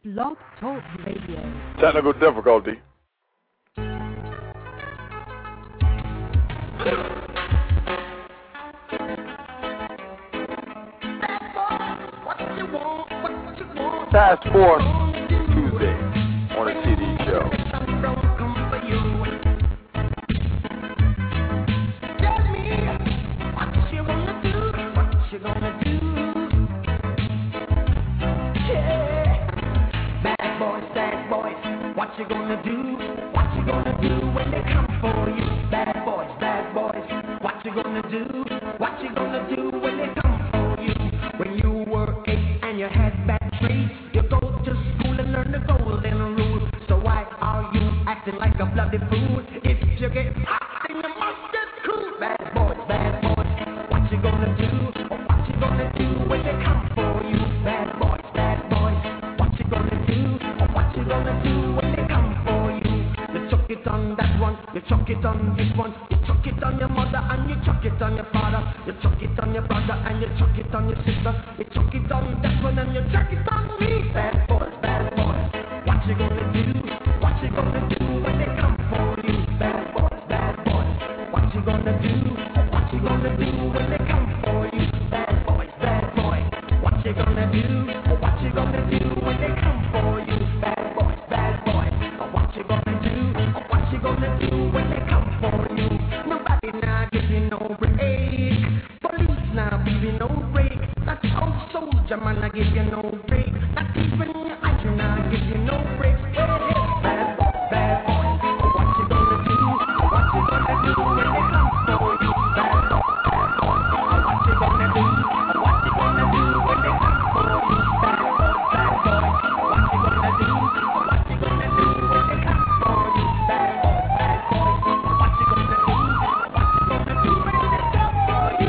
Blog Talk Radio. Technical difficulty. Task Force Tuesday on a TV show. Tell me what you wanna do, what you gonna do. Yeah. Bad boys, what you gonna do? What you gonna do when they come for you? Bad boys, what you gonna do? What you gonna do when they come for you? When you were 8 and you had bad traits, you go to school and learn the golden rule. So why are you acting like a bloody fool? If you get hot, then you must get cool. Bad boys, what you gonna do? What you gonna do when they come for you? Bad boys, what you gonna do? What you gonna do when they come for you? You chuck it on that one, you chuck it on this one, you chuck it on your mother and you chuck it on your father, you chuck it on your brother and you chuck it on your sister, you chuck it on that one and you chuck it on me. Bad boys, what you gonna do? What you gonna do when they come for you? Bad boys, what you gonna do? What you gonna do when they come for you? Bad boys, what you gonna do? What you gonna do when they come for you? Bad boys, what you gonna do? What you gonna do when they come for you? Nobody now give you no break. Police now give you no break. That old soldier man I give you no break. Not even your eyes now give you no break. Bad boys, what you gonna do? What you gonna do when they come for you? Bad boys, what you gonna do? What you gonna do when they come for you? Bad boys, what you gonna do? What you gonna do when they come for you? Bad boys, what you gonna do? What you gonna do when they come for you?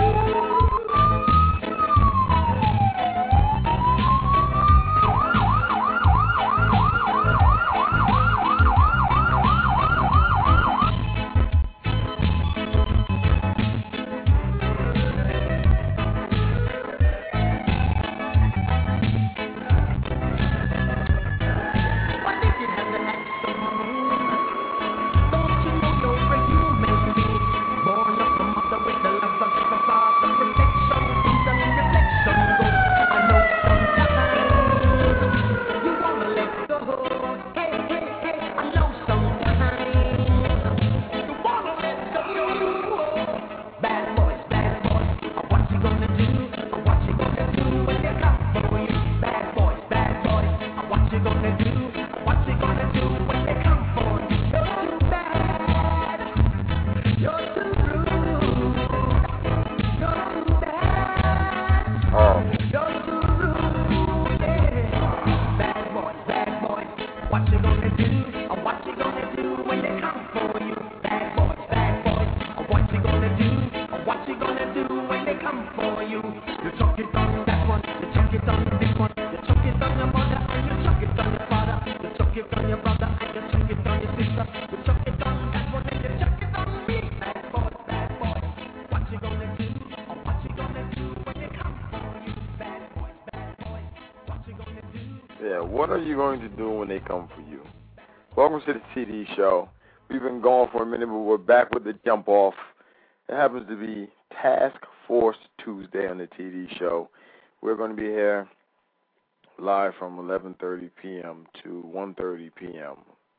What if you have an accent? Don't you know you're a human being? Born of a mother with the love of a father, protection, reason, and reflection. I know sometimes you wanna let go. Hey, I know sometimes you wanna let go. Bad boys, what you gonna do? What you gonna do when they come for you? Bad boys, what you gonna do? What you gonna do when they come for you? You're too bad. You're too rude. You're too bad. Oh, You're too rude. Yeah. Bad boys, what you gonna do? What you gonna do when they come for you? Bad boys, what you gonna do? What you gonna do when they come for you? You chuck it on that one, you chuck it on this one, you chuck it on your mother and you chuck it on your father, you chuck it on your brother and you chuck it on your sister, you chuck it on that one and you chuck it on me. Bad boys, what you gonna do? What you gonna do when they come for you? Bad boys, what you gonna do? yeah. What are you going to do when they come for you? Welcome to the TD show. We've been gone for a minute, but we're back with the jump off. It happens to be Task Force Tuesday on the TD show. We're going to be here live from 11:30 p.m. to 1:30 p.m.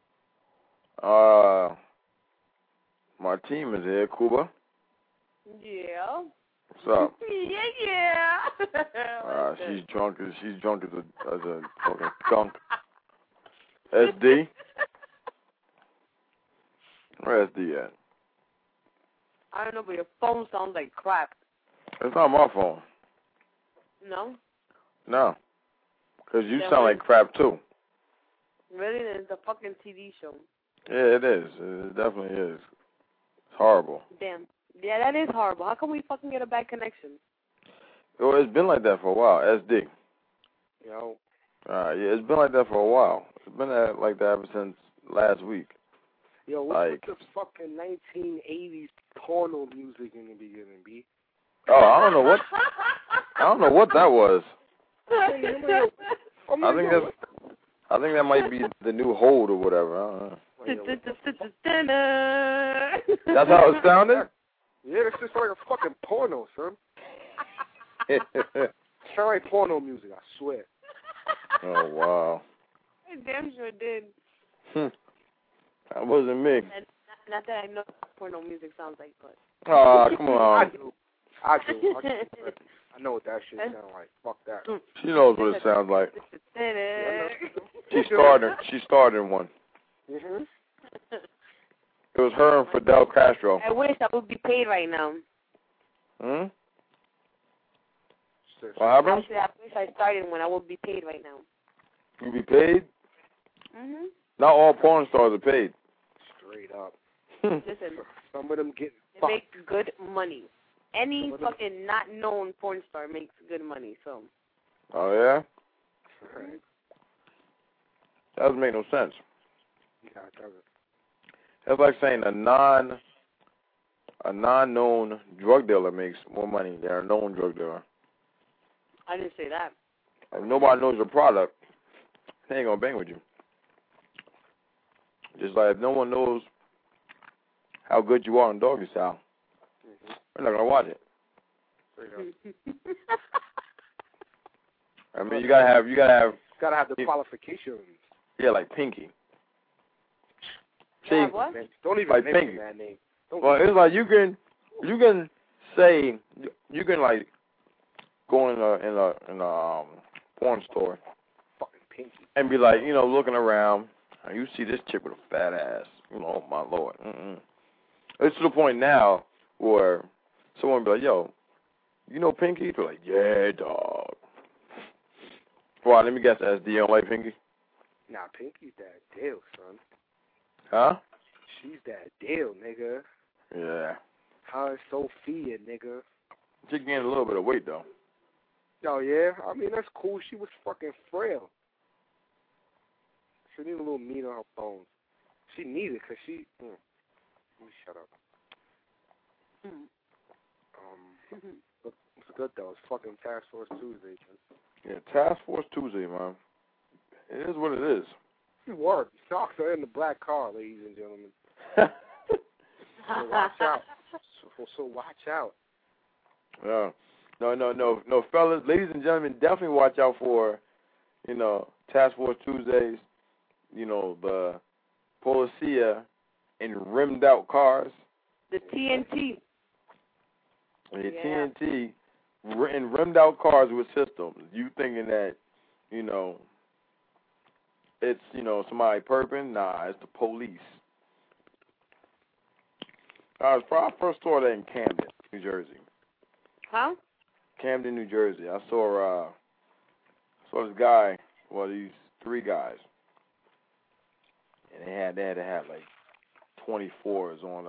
My team is here. Kuba, Yeah. what's up? Yeah. She's drunk as a fucking skunk. SD, where SD at? I don't know, but your phone sounds like crap. It's not my phone. No? No, because you Yeah, sound like crap too. Really? It's a fucking TV show. Yeah, it is. It definitely is. It's horrible. Damn. Yeah, that is horrible. How come we fucking get a bad connection? Well, it's been like that for a while. SD. Yo. Yeah, it's been like that for a while. It's been like that ever since last week. Yo, what's with this fucking 1980s porno music in the beginning, B? Oh, I don't know what that was. I think I think that might be the new Hold or whatever. I don't know. That's how it sounded? Yeah, it's just like a fucking porno, son. Sound like porno music, I swear. Oh, wow. I damn sure did. That wasn't me. Not that I know what porno music sounds like, but. Oh, come on. I do. I know what that shit sounds like. Fuck that. She knows what it sounds like. She started one. Mm-hmm. It was her and Fidel Castro. I wish I would be paid right now. Hmm? What happened? Actually, I wish I started when I would be paid right now. You be paid? Mm-hmm. Not all porn stars are paid. Straight up. Listen, Some of them get they make good money. Any fucking not known porn star makes good money, so. Oh, yeah? Right. That doesn't make no sense. Yeah, it doesn't. That's like saying a non-known drug dealer makes more money than a known drug dealer. I didn't say that. If nobody knows your product, they ain't gonna bang with you. Just like if no one knows how good you are in doggy style, they're not gonna watch it. I mean, you gotta have the qualifications. Yeah, like Pinky. Yeah, what? Don't even like mention Pinky. that name. Well, it's like you can say you can like go in a porn store fucking Pinky and be like, looking around and you see this chick with a fat ass, oh my lord. It's to the point now where someone be like, yo, you know Pinky? They're like, yeah, dog. Well, let me guess, SD, you don't like Pinky? Nah, Pinky's that deal, son. Huh? She's that deal, nigga. Yeah. Her and Sophia, nigga. She gained a little bit of weight, though. Oh, yeah? I mean, that's cool. She was fucking frail. She needed a little meat on her bones. She needed it because she... Let me shut up. It's good, though. It's fucking Task Force Tuesday. Yeah, Task Force Tuesday, man. It is what it is. It worked. Socks are in the black car, ladies and gentlemen. So watch out. So watch out. Yeah. No, fellas, ladies and gentlemen, definitely watch out for, Task Force Tuesdays, the Policia in rimmed out cars. The TNT. The TNT in rimmed out cars with systems. You thinking that, it's, somebody perping? Nah, it's the police. I first saw that in Camden, New Jersey. Huh? Camden, New Jersey. I saw this guy, these three guys, and they had to have like 24s on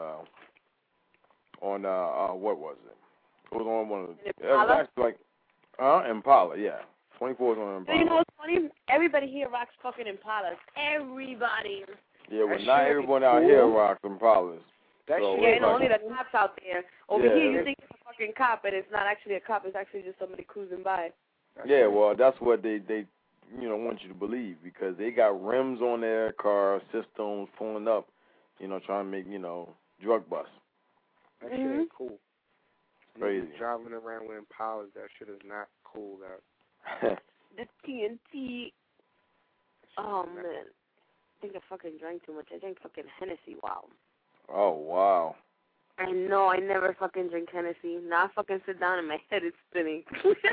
what was it? It was on one of the. It was actually like, Impala, yeah. 24s on Impala. So you know what's funny? Everybody here rocks fucking Impalas. Everybody. Yeah, well, not everyone out here rocks Impalas. Only the cops out there. Over here, you think it's a fucking cop, and it's not actually a cop. It's actually just somebody cruising by. Yeah, well, that's what they want you to believe, because they got rims on their car, systems pulling up, trying to make, drug busts. That shit ain't cool. Crazy. Driving around with Impalas, that shit is not cool. The TNT. Oh, man. I think I fucking drank too much. I drank fucking Hennessy. Wow. Oh, wow. I know. I never fucking drink Hennessy. Now I fucking sit down and my head is spinning.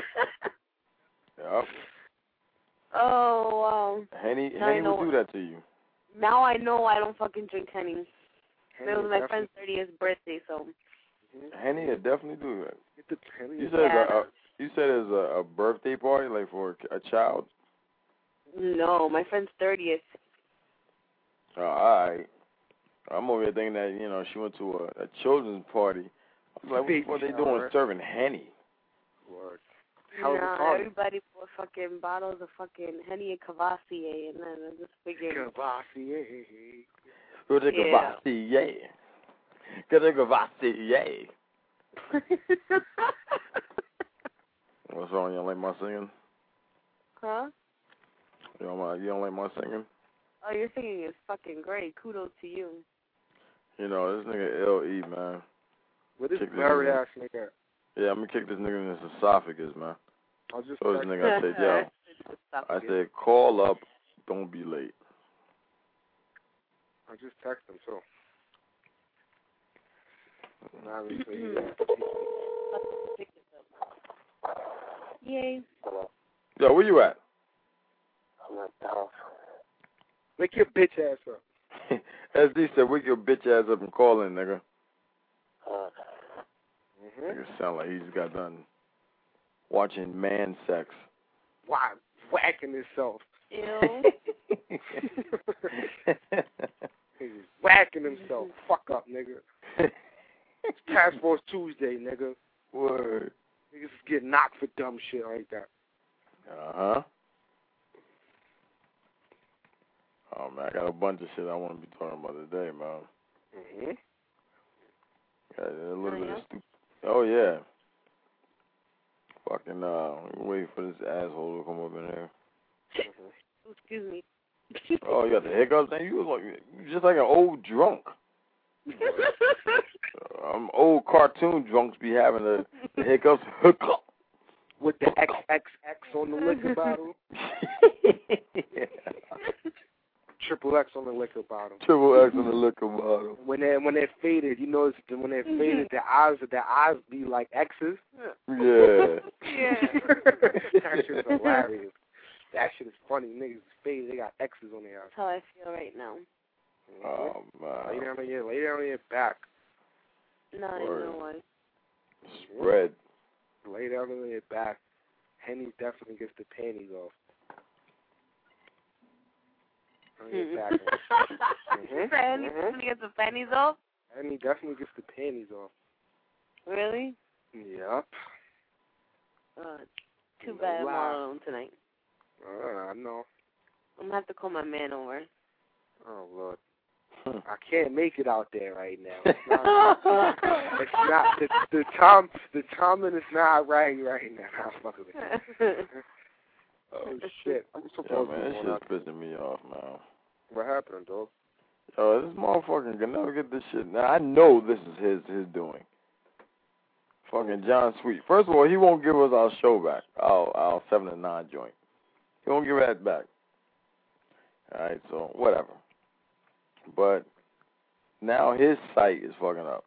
Yep. Oh, wow. Henny will do that to you. Now I know I don't fucking drink Henny. It was my friend's 30th birthday, so. Henny will definitely do that. You said it's a birthday party, like for a child? No, my friend's 30th. Oh, all right. I'm over here thinking that, she went to a children's party. I was like, what are they doing serving Henny? Lord. No, everybody bought fucking bottles of fucking Henny and Cavassier, and then I just figured. Cavassier. Cavassier. What's wrong? You don't like my singing? Huh? You don't like my singing? Oh, your singing is fucking great. Kudos to you. You know, this nigga L.E., man. With this Kick this married nigga. ass nigga. Yeah, I'm gonna kick this nigga in his esophagus, man. I'll just So this text nigga, I said, yo. I said, call up, don't be late. I just text him, too. Yay. Yo, where you at? I'm at the house. Wake your bitch ass up. SD said, wake your bitch ass up and call in, nigga. Nigga sound like he just got done watching man sex. Why? Whacking himself. Ew. He's whacking himself. Fuck up, nigga. It's Task Force Tuesday, nigga. Word. Niggas get knocked for dumb shit like that. Uh-huh. Oh, man, I got a bunch of shit I want to be talking about today, man. Mm-hmm. Got a little bit of stupid. Oh, yeah. Fucking, wait for this asshole to come up in here. Excuse me. Oh, you got the hiccups? And you just like an old drunk. Old cartoon drunks be having the hiccups. Hiccup. With the XXX on the liquor bottle. Yeah. Triple X on the liquor bottle. Triple X on the liquor bottle. When they're faded, you notice that when they're faded, their eyes be like X's. Yeah. That shit is hilarious. That shit is funny. Niggas is faded, they got X's on their eyes. That's how I feel right now. Oh, man. Lay down on your back. No, I don't know why. Spread. Lay down on your back. Henny definitely gets the panties off. On your back. Henny definitely gets the panties off? Henny definitely gets the panties off. Really? Yep. Too bad I'm all alone tonight. I know. I'm going to have to call my man over. Oh, Lord. I can't make it out there right now. It's not the timing is not right now. I'm fucking with you. Oh shit! I'm supposed man, to. This shit's pissing me off, man. What happened, dog? Yo, this motherfucker can never get this shit. Now I know this is his doing. Fucking John Sweet. First of all, he won't give us our show back. Our 7 to 9 joint. He won't give that back. All right, so whatever. But now his site is fucking up.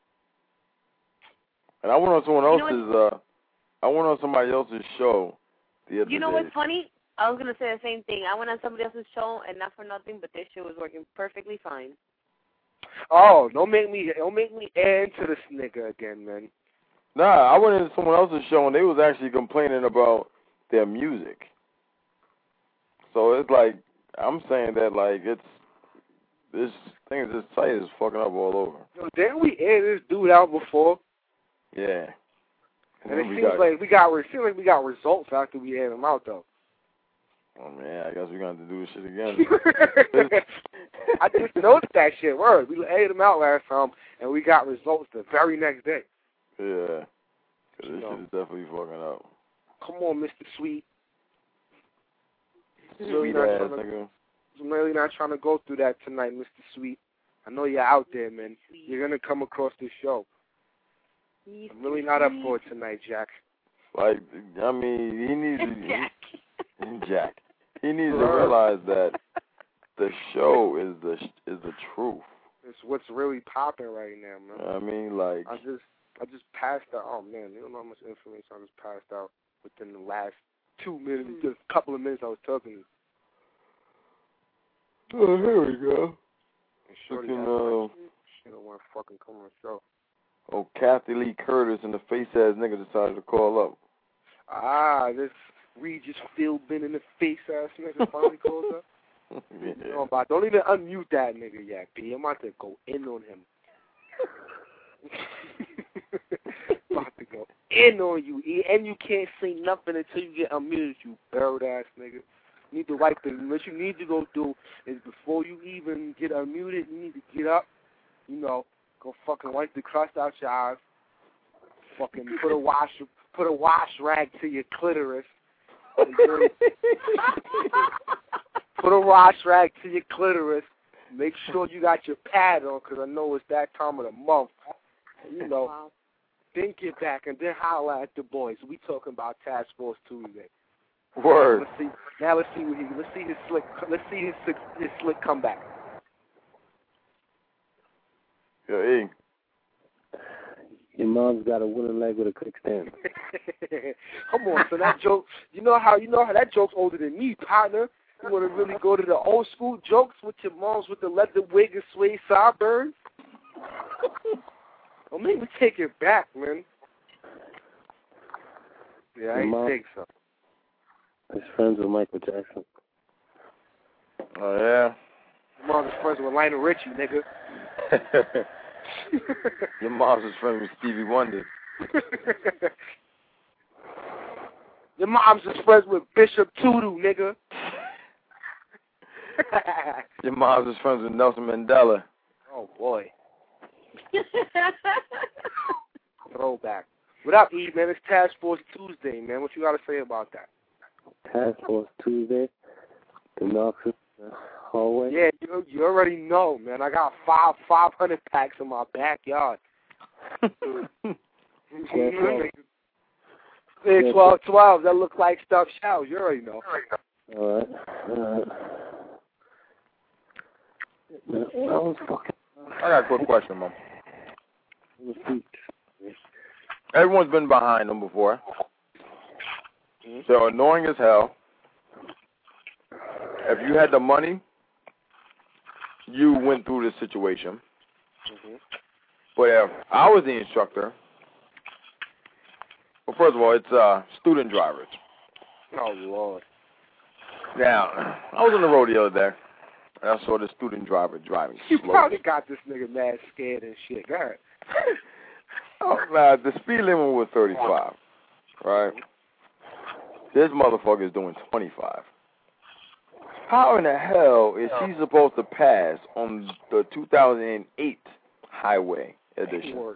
And I went on someone else's. I went on somebody else's show the other day. You know what's funny? I was gonna say the same thing. I went on somebody else's show, and not for nothing, but their shit was working perfectly fine. Oh, don't make me answer this nigga again, man. Nah, I went into someone else's show, and they was actually complaining about their music. So it's like I'm saying that like this site is fucking up all over. Yo, didn't we air this dude out before? Yeah. And it seems like we got results after we aired him out though. Oh man, I guess we're gonna have to do this shit again. I just noticed that shit. Word, we aired him out last time, and we got results the very next day. Yeah. Cause this shit is definitely fucking up. Come on, Mr. Sweet. Sweet ass nigga. I'm really not trying to go through that tonight, Mr. Sweet. I know you're out there, man. You're gonna come across this show. I'm really not up for it tonight, Jack. Like, I mean, he needs to, Jack. He needs to realize that the show is the truth. It's what's really popping right now, man. I mean, like, I just passed out. Oh man, you don't know how much information I just passed out within the last 2 minutes, just a couple of minutes I was talking to you. Oh, here we go. Shorty, she don't want to fucking come on the show. Oh, Kathy Lee Curtis and the face-ass nigga decided to call up. Ah, this Regis Philbin in the face-ass nigga finally calls up. Yeah. No, but don't even unmute that nigga yet, B. I'm about to go in on him. About to go in on you, E. And you can't say nothing until you get unmuted, you barrel-ass nigga. You need to wipe what you need to go do is before you even get unmuted, you need to get up, go fucking wipe the crust out your eyes, fucking put a wash rag to your clitoris, Put a wash rag to your clitoris. Make sure you got your pad on, because I know it's that time of the month. You know. Wow. Then get back and then holler at the boys. We talking about Task Force Tuesday. Word. Let's see his slick comeback. Yo, E. Your mom's got a wooden leg with a quick stand. Come on, so that joke. You know how that joke's older than me, partner. You want to really go to the old school jokes with your moms with the leather wig and suede sideburns? Well, maybe take it back, man. Yeah, I ain't think so. He's friends with Michael Jackson. Oh, yeah? Your mom's friends with Lionel Richie, nigga. Your mom's is friends with Stevie Wonder. Your mom's is friends with Bishop Tudu, nigga. Your mom's is friends with Nelson Mandela. Oh, boy. Throwback. What up, E, man? It's Task Force Tuesday, man. What you got to say about that? Task Force Tuesday. The Knoxville hallway. Yeah, you already know, man. I got 500 packs in my backyard. Yeah, 12. That look like stuffed shells. You already know. All right. I got a quick question, Mom. Everyone's been behind them before. They're annoying as hell. If you had the money, you went through this situation. But if I was the instructor, well, first of all, it's student drivers. Oh, Lord. Now, I was on the road the other day, and I saw the student driver driving You slow. probably got this nigga mad scared and shit. Go ahead. Oh, nah, the speed limit was 35, right? This motherfucker is doing 25. How in the hell is he supposed to pass on the 2008 highway edition?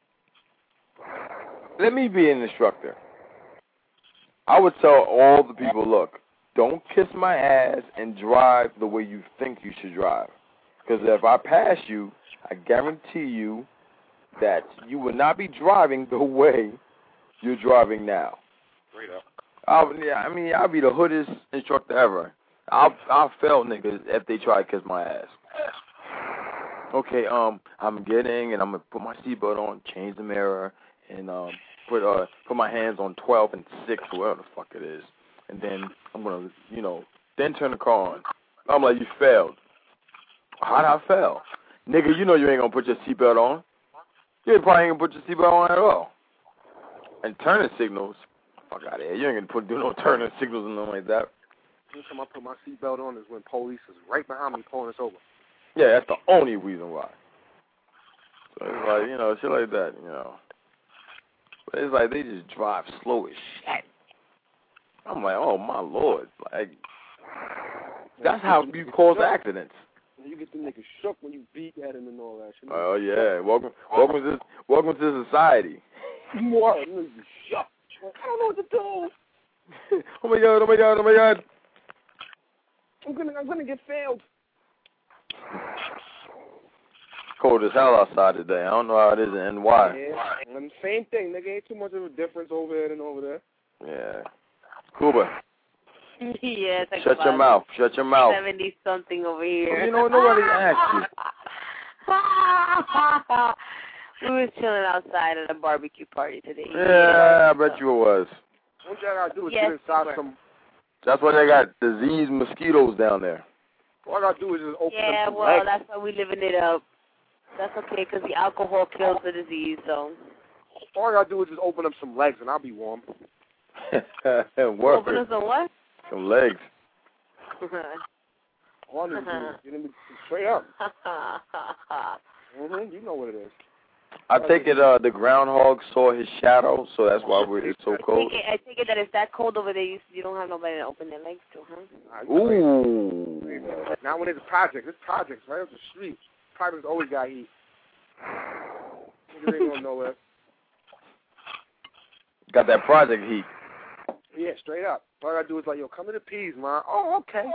Let me be an instructor. I would tell all the people, look, don't kiss my ass and drive the way you think you should drive. Because if I pass you, I guarantee you that you will not be driving the way you're driving now. Straight up. I'll be the hoodest instructor ever. I'll fail niggas if they try to kiss my ass. Okay, I'm gonna put my seatbelt on, change the mirror, and put my hands on 12 and 6, whatever the fuck it is, and then I'm gonna, then turn the car on. I'm like, you failed. How'd I fail? Nigga, you know you ain't gonna put your seatbelt on. You probably ain't gonna put your seatbelt on at all. And turning signals, fuck out of here. You ain't gonna do no turning signals and nothing like that. Every time I put my seatbelt on is when police is right behind me pulling us over. Yeah, that's the only reason why. So it's like, shit like that, But it's like they just drive slow as shit. I'm like, oh my Lord. Like, that's how you cause accidents. You get the niggas shook when you beat at him and all that shit. Oh yeah. Welcome to society. More niggas shook. I don't know what to do. Oh my God. I'm gonna get failed. Cold as hell outside today. I don't know how it is in NY. Yeah, and same thing, nigga. Ain't too much of a difference over here than over there. Yeah. Cuba. Yes. Shut your mouth. 70-something over here. Nobody asked you. We was chilling outside at a barbecue party today. Yeah, I bet you it was. What y'all gotta do is get inside some. That's why they got disease mosquitoes down there. All I gotta do is just open up some well, legs. that's why we living it up. That's okay, because the alcohol kills the disease, so. All I gotta do is just open up some legs and I'll be warm. Open up some what? Some legs. All I need to do is get him straight up. You know what it is. I take it the groundhog saw his shadow, so that's why it's so cold. I take it that it's that cold over there, you don't have nobody to open their legs to, huh? Ooh. Now when it's projects right up the street. Projects always got heat. Niggas ain't going nowhere. Got that project heat. Yeah, straight up. All I gotta do is like, yo, come to the P's, man. Oh, okay.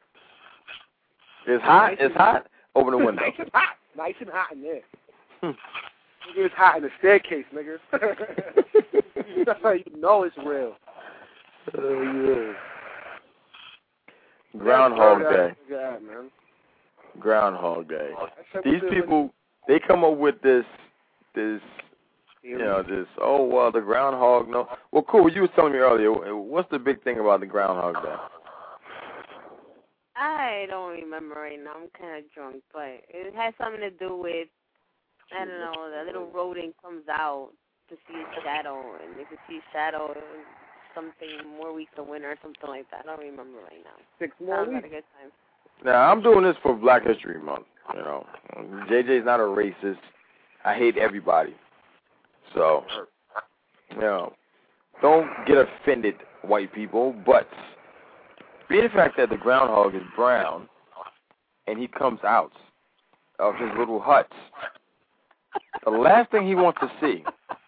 It's hot. It's hot. Open the window. Nice and hot. Nice and hot in there. Nigga, it's hot in the staircase, nigga. That's how you know it's real. Yeah. Groundhog Day. Yeah, man. Groundhog Day. These people, they come up with this, oh, well, the groundhog, no. Well, cool, you were telling me earlier, what's the big thing about the Groundhog Day? I don't remember right now. I'm kind of drunk, but it has something to do with, I don't know, the little rodent comes out to see his shadow, and if you see shadow, something more weeks of winter or something like that. I don't remember right now. 6 more weeks. A good time. Now, I'm doing this for Black History Month, you know. JJ's not a racist. I hate everybody. So, you know, don't get offended, white people, but being the fact that the groundhog is brown and he comes out of his little hut, the last thing he wants to see,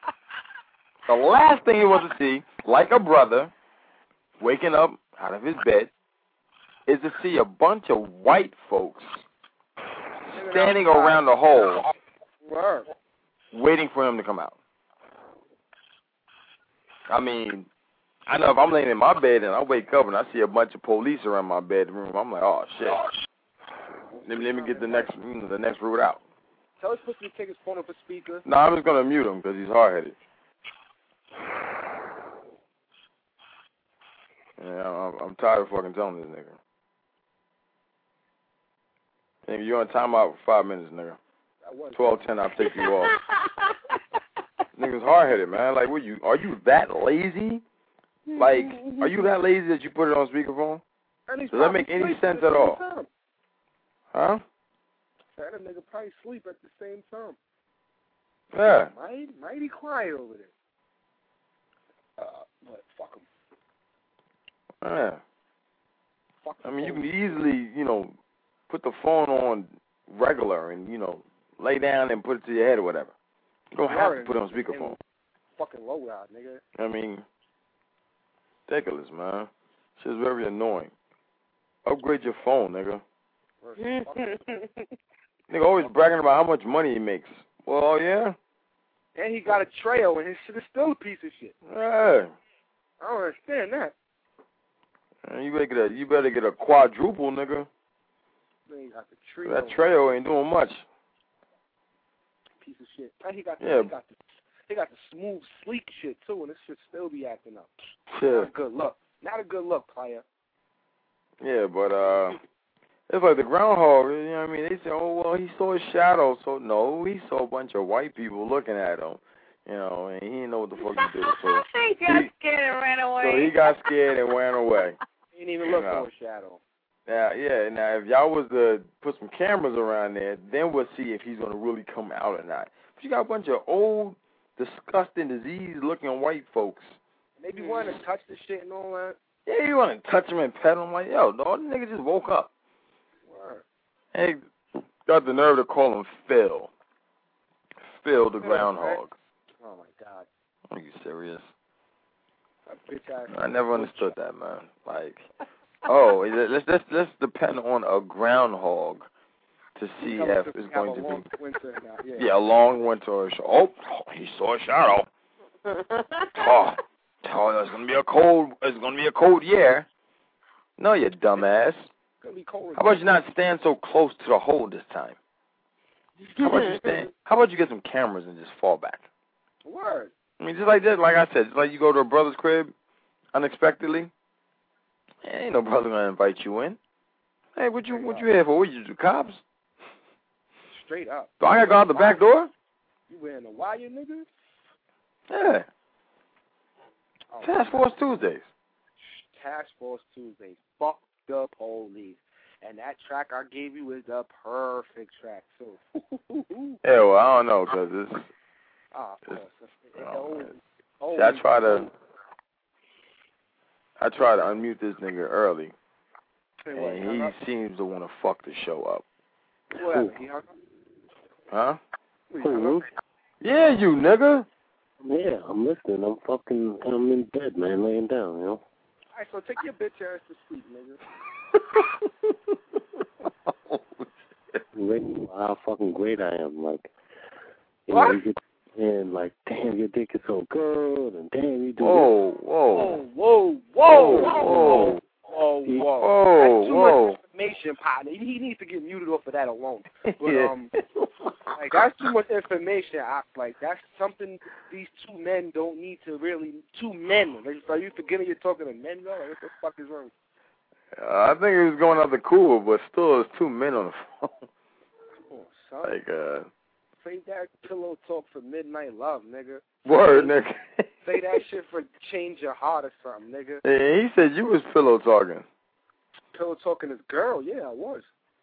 like a brother waking up out of his bed, is to see a bunch of white folks standing around the hole waiting for him to come out. I mean, I know if I'm laying in my bed and I wake up and I see a bunch of police around my bedroom, I'm like, oh, shit. Let me get the next route out. Tell us to take his phone off the speaker. No, I'm just going to mute him because he's hard-headed. Yeah, I'm tired of fucking telling this nigga. Nigga, you're on timeout for 5 minutes, nigga. 12:10, I'll take you off. Nigga's hard-headed, man. Like, are you that lazy? Like, are you that lazy that you put it on speakerphone? Does that make any sense at all? Huh? That nigga probably sleep at the same time. Yeah. Mighty quiet over there. But fuck him. Yeah. I mean, you can easily, put the phone on regular and, lay down and put it to your head or whatever. You don't have to put it on speakerphone. Fucking low loud, nigga. I mean, ridiculous, man. Shit's very annoying. Upgrade your phone, nigga. Nigga always bragging about how much money he makes. Well, yeah. And he got a trail, and his shit is still a piece of shit. Yeah. I don't understand that. And you better get a quadruple, nigga. Then he got the trio. That trail ain't doing much. Piece of shit. And he got yeah. He got the smooth, sleek shit too, and this shit still be acting up. Yeah. Not a good look. Not a good look, player. Yeah, but it's like the groundhog. You know what I mean? They say, oh well, he saw his shadow. So no, he saw a bunch of white people looking at him. And he didn't know what the fuck he did. So he got scared and ran away. So he got scared and ran away. He didn't even look for a shadow. Now, yeah. Now, if y'all was to put some cameras around there, then we'll see if he's gonna really come out or not. But you got a bunch of old, disgusting, disease-looking white folks. They be wanting to touch the shit and all that. Yeah, you want to touch him and pet him like, yo, dog, this nigga just woke up. Word. Hey, got the nerve to call him Phil. Phil the groundhog. Oh my God. Are you serious? Bitch ass. I never understood that, man. Like, let's depend on a groundhog to see if it's going to be a long winter. Oh, he saw a shadow. It's gonna be a cold. It's gonna be a cold year. No, you dumbass. It's gonna be cold. How about you not stand so close to the hole this time? How about you get some cameras and just fall back? Word. I mean, just like that. Like I said, just like you go to a brother's crib unexpectedly. Ain't no brother gonna invite you in. Hey, what you here for? What you do, cops? Straight up. Do I gotta go out the back door? You wearing a wire, nigga? Yeah. Task Force Tuesdays. Task Force Tuesdays. Fuck the police. And that track I gave you is the perfect track, too. Yeah, well, I don't know, because it's... of course. See, I try to unmute this nigga early, and he seems to want to fuck the show up. What? Huh? Who? Yeah, you nigga. Yeah, I'm listening. I'm in bed, man, laying down, right, so take your bitch ass to sleep, nigga. Oh, Great, how fucking great I am. Like, you What? know, you get and like, damn, your dick is so good, and damn, you do whoa, this. whoa, Whoa. whoa. That's too whoa. much information, partner. He needs to get muted off of that alone. But Yeah. like that's too much information. Like that's something these two men don't need to really. Two men. Like, are you forgetting you're talking to men, bro? Like, what the fuck is wrong? I think it was going out the cool, but still, it's 2 men on the phone. Oh, son. Like, Save that pillow talk for midnight love, nigga. word, nigga. Say that shit for change your heart or something, nigga. Hey, he said you was pillow talking. Pillow talking is girl, yeah, I was.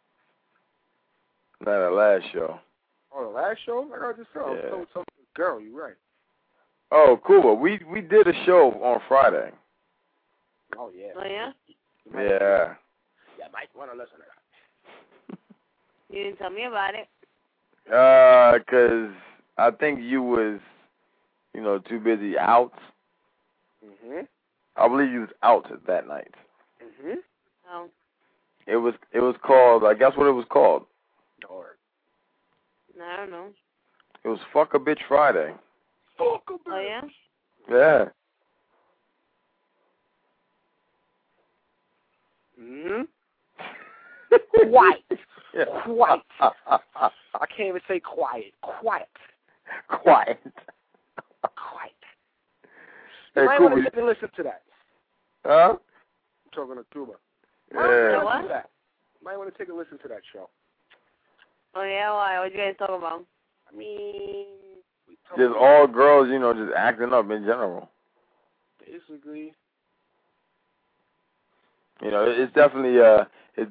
Not the last show. Oh, the last show? Like I just said, Yeah. pillow talking is girl, you right. Oh, cool. Well, we did a show on Friday. Oh, yeah. Oh, yeah? Yeah. Yeah, might want to listen to that. You didn't tell me about it. 'Cause I think you was, too busy out. Mm-hmm. I believe you was out that night. Mm-hmm. Oh. It was called, I guess what it was called. Or I don't know. It was Fuck a Bitch Friday. fuck a Oh, yeah? Yeah. Mm-hmm. Quiet. Yeah. Quiet. I can't even say quiet. Quiet. Quiet. Quiet. Hey, You might Cuba. want to take a listen to that. Huh? I'm talking to Cuba. Yeah. What? Might want to take a listen to that show. Oh, yeah? Why? What you guys talk about? I mean, we talk Just all girls, just acting up in general. basically. It's definitely a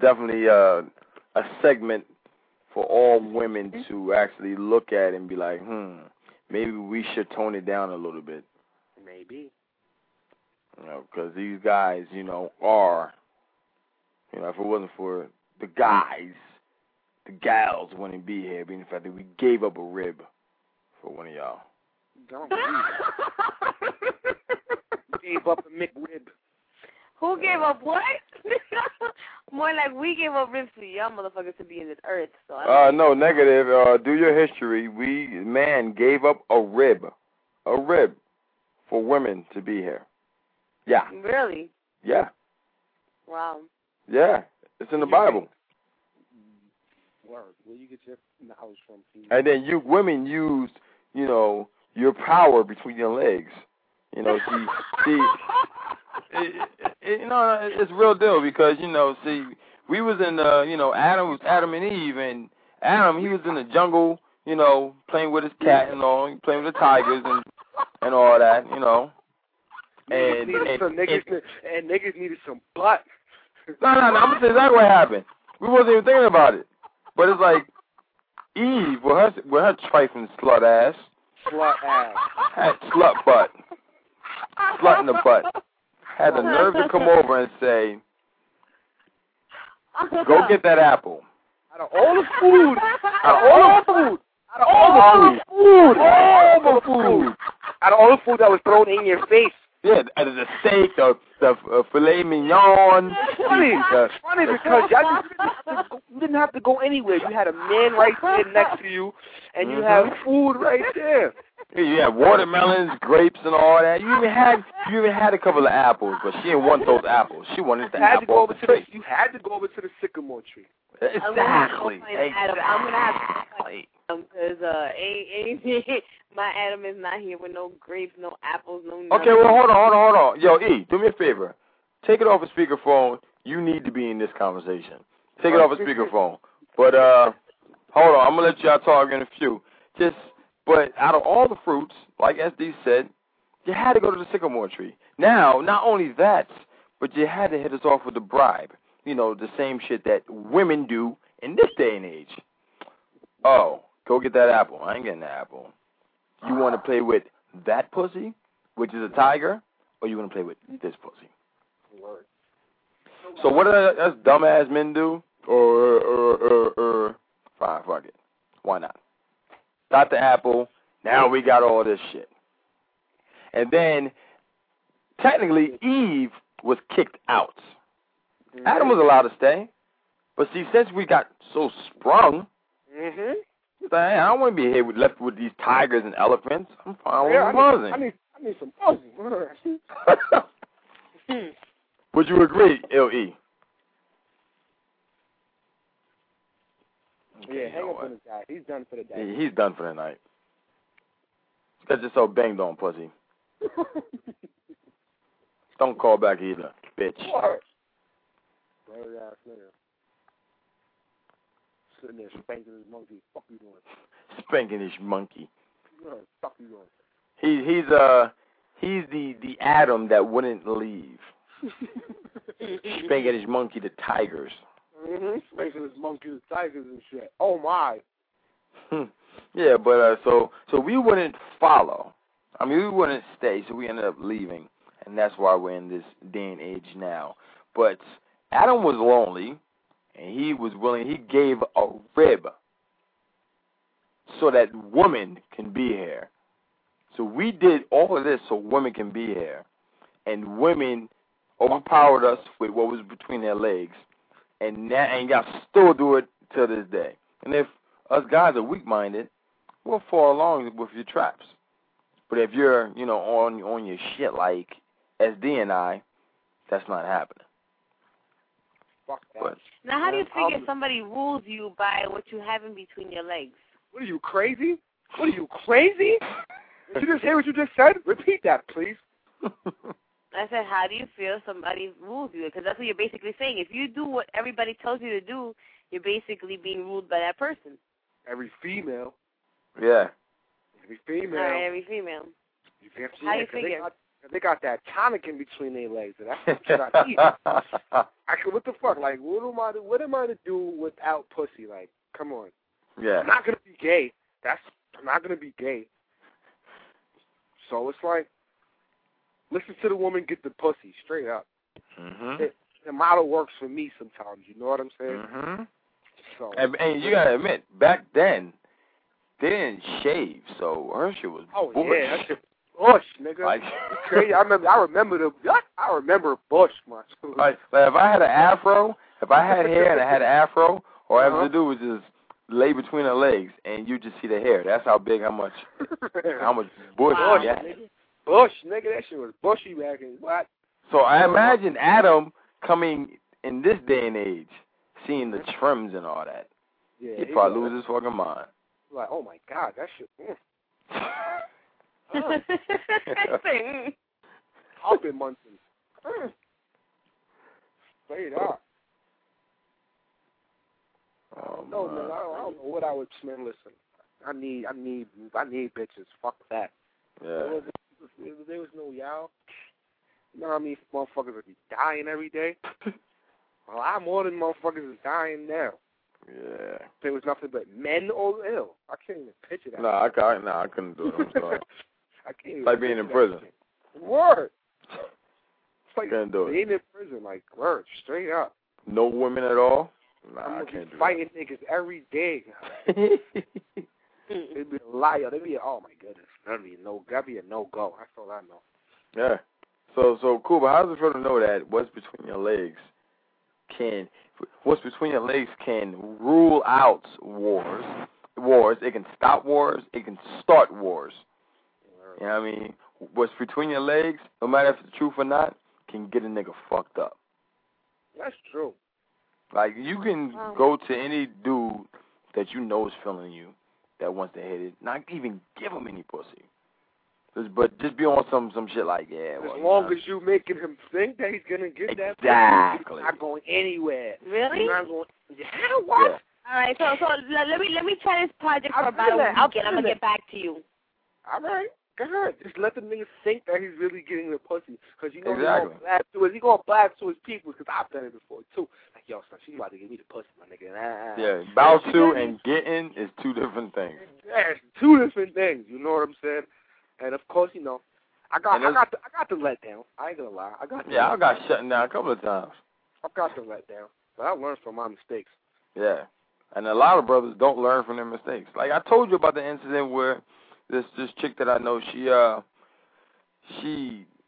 segment for all women to actually look at and be like, maybe we should tone it down a little bit. Maybe. Because these guys, are, if it wasn't for the guys, the gals wouldn't be here, being the fact that we gave up a rib for one of y'all. Don't believe it. Gave up a McRib. Who gave up what? More like we gave up ribs for y'all motherfuckers to be in this earth. So No, negative. Do your history. Man gave up a rib for women to be here. Yeah. Really? Yeah. Wow. Yeah. It's in the Bible. Word. Where you get your knowledge from? And then women used, your power between your legs. It's real deal because, we was in, Adam and Eve, and Adam, he was in the jungle, playing with his cat and all, playing with the tigers and all that, And niggas needed some butt. No, I'm going to say exactly what happened. We wasn't even thinking about it. But it's like Eve, with her trifling slut ass. Slut ass. Had slut butt. Slut in the butt. Had the nerve to come over and say, go get that apple. Out of all the food. Out of all the food that was thrown in your face. Yeah, the steak, the filet mignon. Funny because y'all you didn't have to go anywhere. You had a man right there next to you, and you had food right there. You had watermelons, grapes, and all that. You even had a couple of apples, but she didn't want those apples. She wanted the apple off the tree. You had to go over to the sycamore tree. Exactly. Adam. I'm gonna have to find Adam because my Adam is not here with no grapes, no apples, no nothing. Okay, well, hold on. Yo, E, do me a favor. Take it off a speakerphone. You need to be in this conversation. Take it off a speakerphone. But hold on, I'm gonna let y'all talk in a few. But out of all the fruits, like SD said, you had to go to the sycamore tree. Now, not only that, but you had to hit us off with the bribe. The same shit that women do in this day and age. Oh, go get that apple. I ain't getting that apple. You want to play with that pussy, which is a tiger, or you want to play with this pussy? So what do us dumbass men do? Fine, fuck it. Why not? Got the apple. Now we got all this shit. And then, technically, Eve was kicked out. Adam was allowed to stay. But see, since we got so sprung, I don't want to be here left with these tigers and elephants. I'm fine with buzzing. I need some buzzing. Would you agree, L.E.? Yeah, hang up on this guy. He's done for the day. He's done for the night. Got yourself banged on, pussy. Don't call back either, bitch. What? Dirty ass nigga. Sitting there spanking his monkey. Fuck you doing? Spanking his monkey. Fuck you doing? He's the Adam that wouldn't leave. Spanking his monkey to tigers. Spanking his monkey to tigers and shit. Oh my. Yeah, but so we wouldn't follow. I mean, we wouldn't stay, so we ended up leaving, and that's why we're in this day and age now. But Adam was lonely, and he was willing. He gave a rib so that women can be here. So we did all of this so women can be here, and women overpowered us with what was between their legs, and y'all still do it to this day. And if us guys are weak-minded, we'll fall along with your traps. But if you're, on your shit like SD and I, that's not happening. Fuck that. But, now, how do you figure somebody rules you by what you have in between your legs? What are you, crazy? What are you, crazy? Did you just hear what you just said? Repeat that, please. I said, how do you feel somebody rules you? Because that's what you're basically saying. If you do what everybody tells you to do, you're basically being ruled by that person. Every female. Yeah. Every female. All right, every female. How do you figure? They got that tonic in between their legs, and that's what you got to eat. Actually, what the fuck? Like, what am I to do without pussy? Like, come on. Yeah. I'm not gonna be gay. I'm not gonna be gay. So it's like, listen to the woman get the pussy straight up. The model works for me sometimes. You know what I'm saying? So, and you gotta admit, back then they didn't shave, so her shit was bush. Yeah, that shit bush, nigga. Like, crazy. I remember bush, man. Like if I had an afro, if I had hair and I had an afro, all I have to do was just lay between her legs, and you just see the hair. That's how big, how much bush. Yeah. Bush, nigga, that shit was bushy back in what? So I imagine Adam coming in this day and age, seeing the trims and all that. Yeah, he'd probably lose his fucking mind. Like, oh my God, that shit. Up in Munson. Straight up. Oh, no, man, I don't know what I would smell. Listen, I need bitches. Fuck that. Yeah. There was no y'all. You know how many motherfuckers would be dying every day? A lot more than motherfuckers is dying now. Yeah. There was nothing but men or ill. I can't even picture that. I couldn't do it. I'm sorry. I can't even. It's like being in prison. Word. It's like Can't do it. being in prison, like, word, straight up. No women at all? I'm I can't do fighting niggas every day. They'd be a liar. They'd be, oh my goodness. That'd be a no-go. That's all I know. Yeah. So cool, but how does it feel to know that what's between your legs can rule out wars. It can stop wars. It can start wars. You know what I mean? What's between your legs, no matter if it's the truth or not, can get a nigga fucked up. That's true. Like, you can go to any dude that you know is feeling you, that wants to hit it, not even give him any pussy. But just be on some shit like, yeah. Well, as long as you making him think that he's going to get that pussy, exactly. he's not going anywhere. Really? He's not going, what? Yeah. All right, so let me try this project for about a week, and I'm going to get back to you. All right. Go ahead. Just let the nigga think that he's really getting the pussy. Because you know exactly. he's going to blast to his people, because I've done it before, too. Like, yo, son, she's about to give me the pussy, my nigga. Yeah, bow to and getting is two different things. Yeah, it's two different things. You know what I'm saying? And, of course, you know, I got the letdown. I ain't going to lie. I got shut down a couple of times. I got the letdown. But I learned from my mistakes. Yeah. And a lot of brothers don't learn from their mistakes. Like I told you about the incident where this chick that I know, she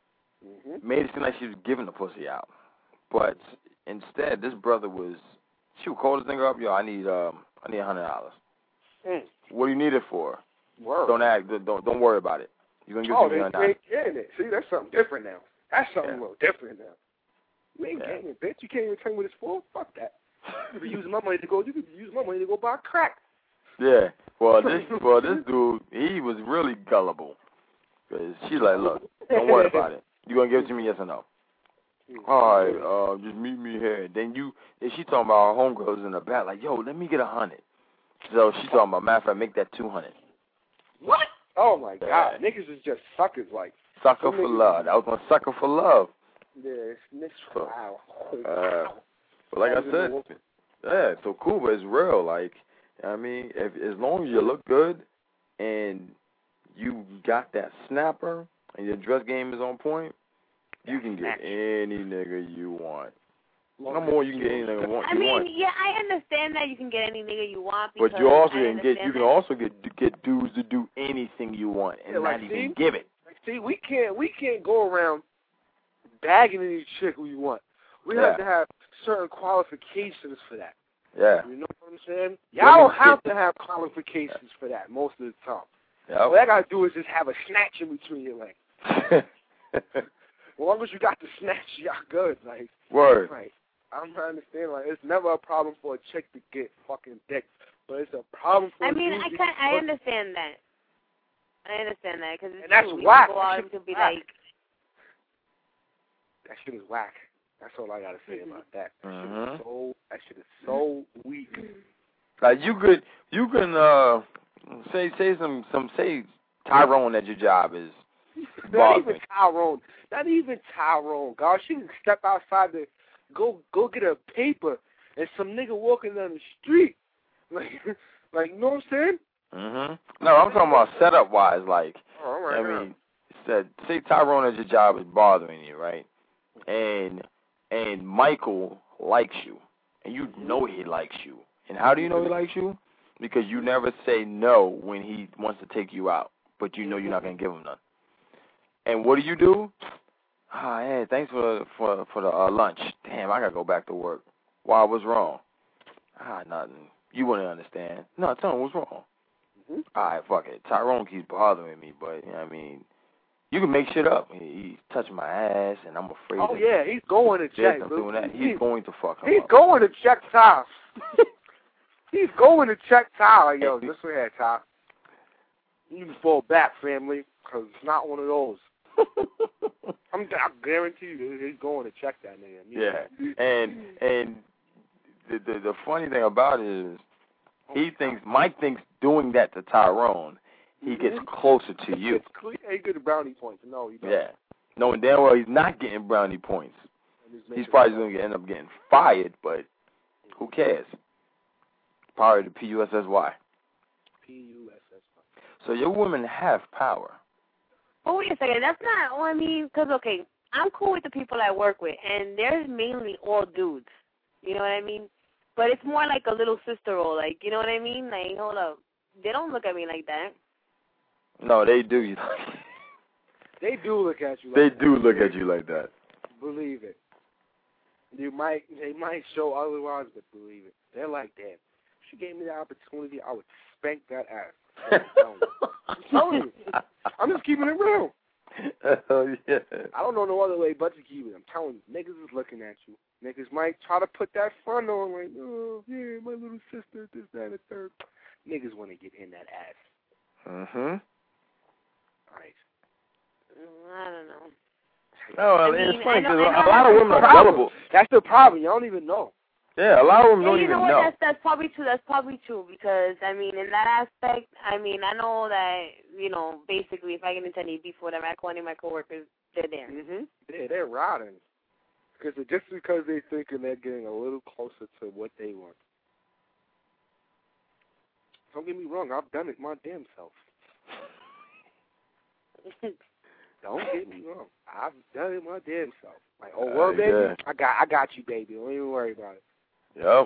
made it seem like she was giving the pussy out. But instead, this brother was, she would call this nigga up, yo, I need $100. What do you need it for? Word. Don't worry about it. You're gonna give me $100. They getting it. See, that's something different now. That's something a little different now. You ain't getting it, bitch. You can't even tell me what it's for. Fuck that. You could use my money to go buy crack. Yeah. Well, this dude, he was really gullible. Cause she's like, look, don't worry about it. You gonna give it to me, yes or no? All right, just meet me here. Then she talking about her homegirls in the back, like, yo, let me get 100. So she talking about, matter of fact, make that 200. What? Oh my God, niggas is just suckers, like. Sucker for love. That was my sucker for love. Yeah, it's wow. But like I said, yeah, so Cuba is real. Like, I mean, as long as you look good and you got that snapper and your dress game is on point, you can get any nigga you want. No more, you can get any nigga you want. I mean, yeah, I understand that you can get any nigga you want. But you also can also get dudes to do anything you want and not even give it. See, we can't go around bagging any chick who you want. We have to have certain qualifications for that. Yeah. You know what I'm saying? Y'all don't have to have qualifications for that most of the time. Yep. All I gotta do is just have a snatch in between your legs. As long as you got the snatch, y'all good. Like, word. Right. I'm trying to understand. Like, it's never a problem for a chick to get fucking dick, but it's a problem for. I understand that. I understand that because that's whack. That could be like. That shit is whack. That's all I gotta say about that. That shit is so weak. Like you can say Tyrone at your job is. Not even Tyrone. God, she can step outside to go get a paper and some nigga walking down the street. Like you know what I'm saying? No, I'm talking about setup wise. Like, say Tyrone at your job is bothering you, right? And Michael likes you, and you know he likes you. And how do you know he likes you? Because you never say no when he wants to take you out, but you know you're not gonna give him none. And what do? Hey, thanks for the lunch. Damn, I gotta go back to work. Why? What's wrong? Nothing. You wouldn't understand. No, tell him what's wrong. All right, fuck it. Tyrone keeps bothering me, but I mean, you can make shit up. He's touching my ass, and I'm afraid. Oh yeah, he's going to check. He's going to fuck him up. He's going to check Ty. He's going to check Ty. Like, yo, this way, Ty. You can fall back, family, because it's not one of those. I guarantee you, he's going to check that nigga. Yeah, and the funny thing about it is, Mike thinks doing that to Tyrone, he gets closer to you. He gets brownie points. No, he doesn't. Yeah, knowing damn well he's not getting brownie points. He's probably going to end up getting fired, but who cares? Power to PUSSY. So your women have power. Oh, wait a second. That's not what I mean. Because, okay, I'm cool with the people I work with, and they're mainly all dudes. You know what I mean? But it's more like a little sister role. Like, you know what I mean? Like, hold up. They don't look at me like that. No, they do. They do look at you like that. They do look at you like that. Believe it. They might show otherwise, but believe it. They're like that. If she gave me the opportunity, I would spank that ass. I'm telling you. I'm just keeping it real. Oh, yeah. I don't know no other way but to keep it. I'm telling you, niggas is looking at you. Niggas might try to put that front on, like, oh, yeah, my little sister, this, that, and the third. Niggas want to get in that ass. Right. I don't know. No, it's funny because a lot of women are gullible. That's the problem. You don't even know. Yeah, a lot of women don't even know. know. That's probably true. That's probably true because, I mean, in that aspect, I mean, I know that, you know, basically if I get into any beef or whatever, I call any of my coworkers, they're there. Yeah, they're riding. Just because they thinking they're getting a little closer to what they want. Don't get me wrong, I've done it my damn self. Don't get me wrong, I've done it my damn self. Like, oh well, baby, yeah. I got you, baby. Don't even worry about it. Yep.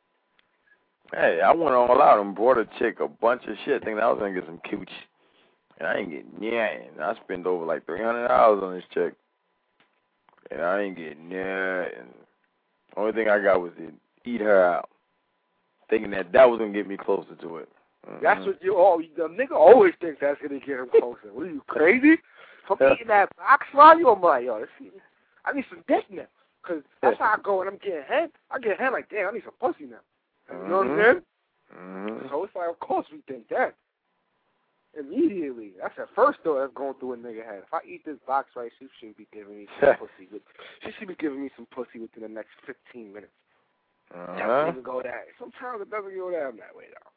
Hey, I went all out and bought a chick a bunch of shit, thinking I was gonna get some cooch. And I ain't getting nothing. I spent over like $300 on this check. And I ain't getting nothing. Only thing I got was to eat her out. Thinking that was going to get me closer to it. Mm-hmm. That's what the nigga always thinks that's going to get him closer. What are you, crazy? If I'm eating that box while you, I'm like, yo, I need some dick now. Because that's how I go when I'm getting head. I get head like, damn, I need some pussy now. You know what I'm saying? Mm-hmm. So it's like, of course we think that. Immediately. That's the first thought that's going through a nigga head. If I eat this box right, she should be giving me some pussy. She should be giving me some pussy within the next 15 minutes. It doesn't even go that. Sometimes it doesn't go down that way, though.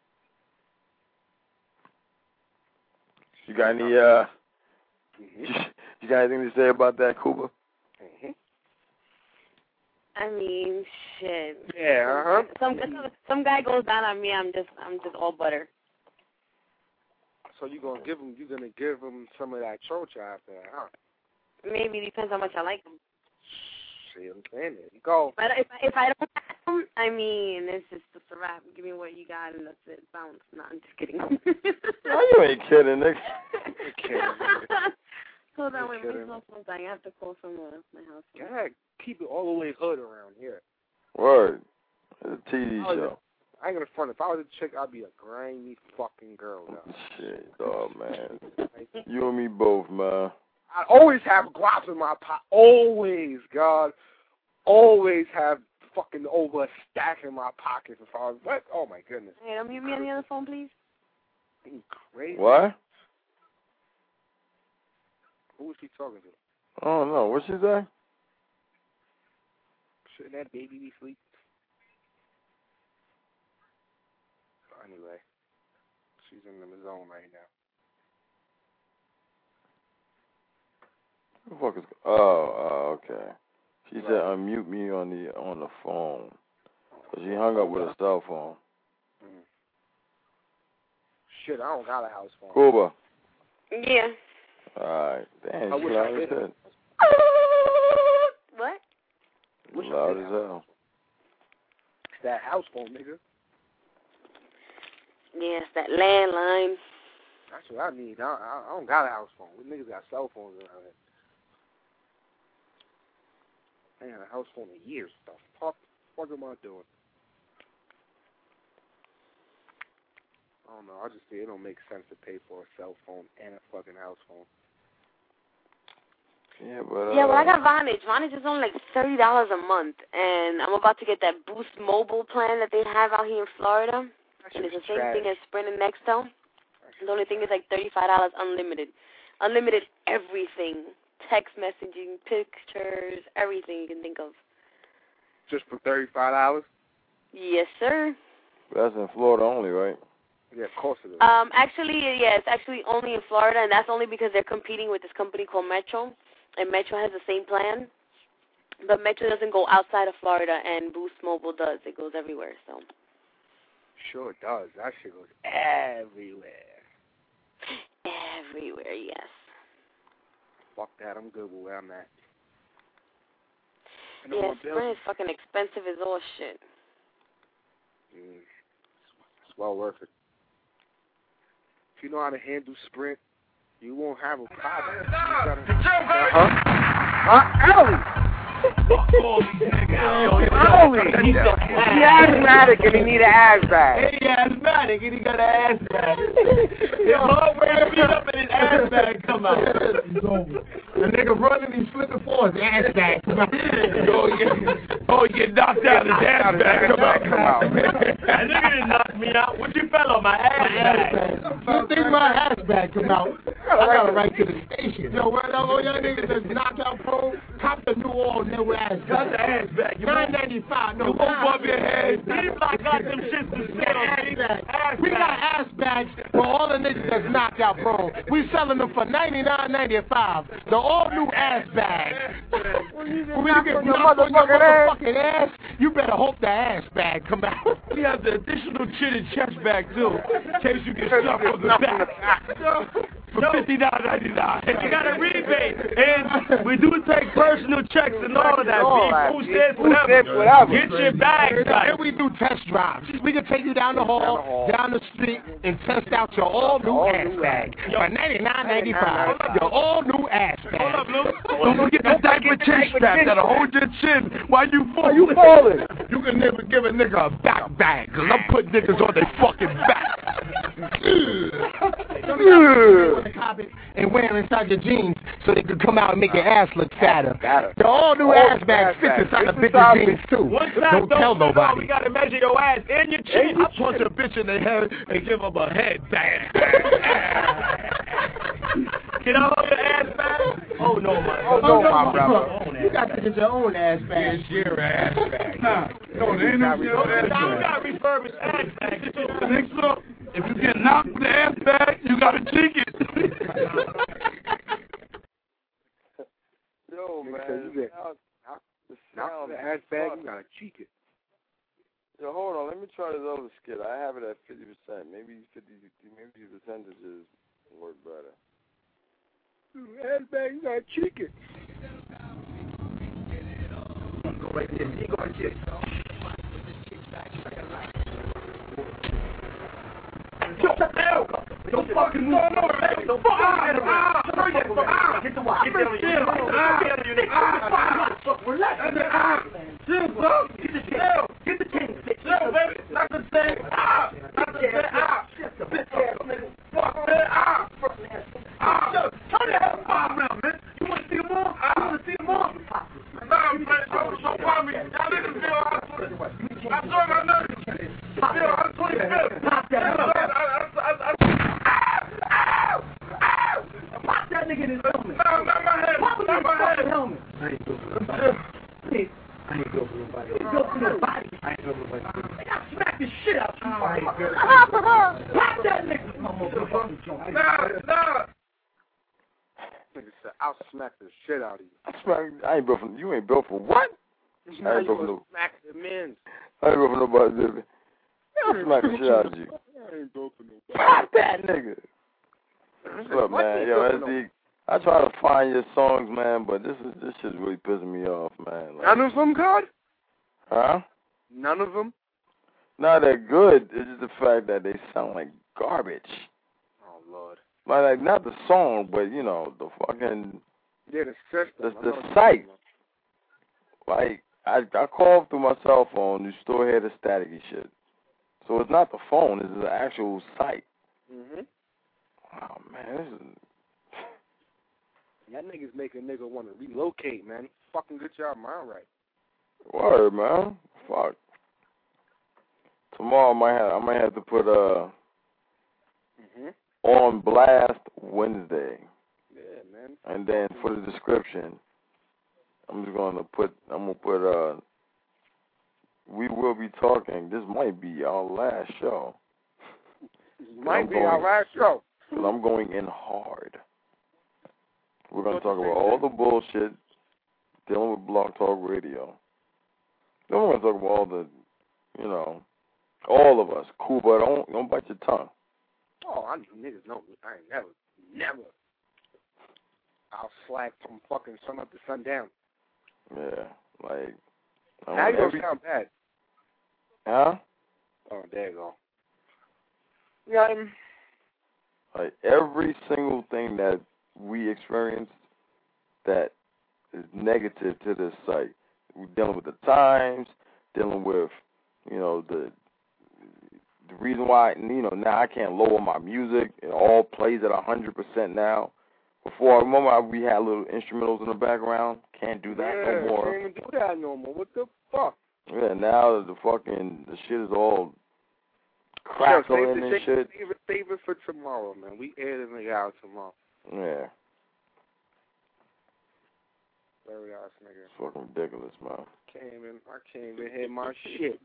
You got any, you got anything to say about that, Cooper? Mm-hmm. I mean, shit. Yeah, Some guy goes down on me, I'm just all butter. So you're gonna give him some of that chocha after that, huh? Maybe, depends how much I like him. See what I'm saying? There you go. But if I don't like him, I mean, it's just a wrap. Give me what you got and that's it. Bounce. No, I'm just kidding. No, you ain't kidding, nigga. Hold on, wait, my cell phone's dying. I have to call someone else my house. God, keep it all the way hood around here. Word. It's a TV show. I ain't gonna front. If I was a chick, I'd be a grimy fucking girl now. Shit, dog, man. You and me both, man. I always have guap in my pot. Always, God. Always have fucking over a stack in my pocket if I was what? Oh my goodness. Hey, don't mute me on the other phone, please. Are you crazy? What? Who was she talking to? I don't know. What she say? Shouldn't that baby be asleep? Anyway, she's in the zone right now. Who the fuck is? Oh, okay. She said unmute me on the phone. So she hung up with a cell phone. Mm. Shit, I don't got a house phone. Cuba. Yeah. Alright. Damn, I she wish loud I as did. hell. What? Loud as hell. It's that house phone, nigga. Yeah, it's that landline. That's what I need. I don't got a house phone. We niggas got cell phones around here. I ain't had a house phone in years. What the fuck am I doing? I don't know. I just say it don't make sense to pay for a cell phone and a fucking house phone. Yeah, but yeah, well, I got Vonage. Vonage is only like $30 a month, and I'm about to get that Boost Mobile plan that they have out here in Florida. And it's the same thing as Sprint and Nextel. The only thing is like $35 unlimited. Unlimited everything. Text messaging, pictures, everything you can think of. Just for $35? Yes, sir. That's in Florida only, right? Yeah, of course it is. Actually, yeah, it's actually only in Florida, and that's only because they're competing with this company called Metro, and Metro has the same plan. But Metro doesn't go outside of Florida, and Boost Mobile does. It goes everywhere, so. Sure it does. That shit goes everywhere. Everywhere, yes. Fuck that. I'm good with where I'm at. Yeah, Sprint is fucking expensive as all shit. It's well worth it. If you know how to handle Sprint, you won't have a problem. Ellie! He asthmatic and he need an ass bag. He asthmatic and he got an ass bag. His heart rate beat up and his ass bag come out. The nigga running, he's flipping for his ass bag come out. You get knocked out, his ass bag come out. That nigga didn't knock me out. What you fell on? My ass bag. You think my ass bag come out? I got it right to the station. Yo, where all y'all niggas that's knockout pro, cop the new all new ass bag. Got the ass bag. $9.95. No, you won't bump your head. These like got them shits to sell. We got ass bags for all the niggas that's knockout pro. We selling them for $99.95. The all new ass bag. When you get knocked on your motherfucking ass, you better hope the ass bag come out. We have the additional chin and chest bag too, in case you get stuck on the back. For $59.99. You gotta read baby. And we do take personal checks and all of that. Food stamps, whatever. Get your bags right. And we do test drives. We can take you down the hall, down the street, and test out your all-new ass bag for $99.95. Your all-new ass bag. Hold up, Lou. Don't forget the diaper chin strap that'll hold your chin while you fall. You falling? You can never give a nigga a back bag, because I'm putting niggas on their fucking back. And wear them inside your jeans so they can come out and make your ass look fatter. The all-new ass bag fits inside the bitch's jeans, too. Don't tell nobody. We got to measure your ass and your chin. I punch a bitch in the head and give him a head bang. Can I hold your ass back? Oh, no, my brother. You got to get your own ass bag. It's your ass bag. No, they ain't no ass bag. You got refurbished ass bag. If you get knocked with the ass bag, you got to cheek it. Yo, man. Knock the ass bag, you got to cheek it. Yo, hold on. Let me try this other skit. I have it at 50%. Maybe the percentages work better. Ass bag, you got to cheek it. Go right there. You go right there. Don't fucking move. Don't fucking get the watch. Get down on your neck. Relax. Chill, bro. Get the chain. Get the chain. Chill, baby. Not the chain. Not the chain. Shut the bitch ass nigga. Fuck, man. Turn the hell around, man. You want to see them more? You want to see them more? Nah, man. Don't bother me. Y'all niggas feel I saw my niggas. I'm 25th. Pop that nigga in his helmet. No, not my head. Not my head. Helmet. I ain't go for nobody. I ain't go for nobody. I ain't go for nobody. I smack the shit out you. Pop that nigga. Nah. Nigga said, I'll smack the shit out of you. I ain't built for you. Ain't built for what? I ain't built for no. Smack the men. I ain't built for nobody, baby. I'll smack the shit out of you. I ain't built for nobody. Pop that nigga. What's up, man? Yo, SD, I try to find your songs, man, but this shit's really pissing me off, man. Like, none of them, God? Huh? None of them? No, they're good. It's just the fact that they sound like garbage. Oh, Lord. Like not the song, but, you know, the fucking... Yeah, the system. The site. Like, I call through my cell phone, you still hear the staticky shit. So it's not the phone, it's the actual site. Mm-hmm. Oh, man, this is... That niggas make a nigga want to relocate, man. Fucking get y'all mind right. Word, man. Fuck. Tomorrow I might have to put on blast Wednesday. Yeah, man. And then for the description, I'm gonna put we will be talking. This might be our last show. Might be our last show. Because I'm going in hard. We're going to talk about all the bullshit dealing with Blog Talk Radio. Then we're going to talk about all the, you know, all of us. Cool, but don't bite your tongue. Oh, I niggas know me. I ain't never. I'll slack from fucking sun up to sundown. Yeah, like. Now you don't sound bad. Huh? Oh, there you go. Yeah, like every single thing that we experience that is negative to this site. We're dealing with the times, dealing with, you know, the reason why, you know, now I can't lower my music. It all plays at 100% now. Before, remember we had little instrumentals in the background? Can't do that no more. Can't even do that no more. What the fuck? Yeah, now the shit is all crackling and shit. Save it for tomorrow, man. We air this nigga out tomorrow. Yeah. Very ass nigga. It's fucking ridiculous, man. I can't even hear my shit.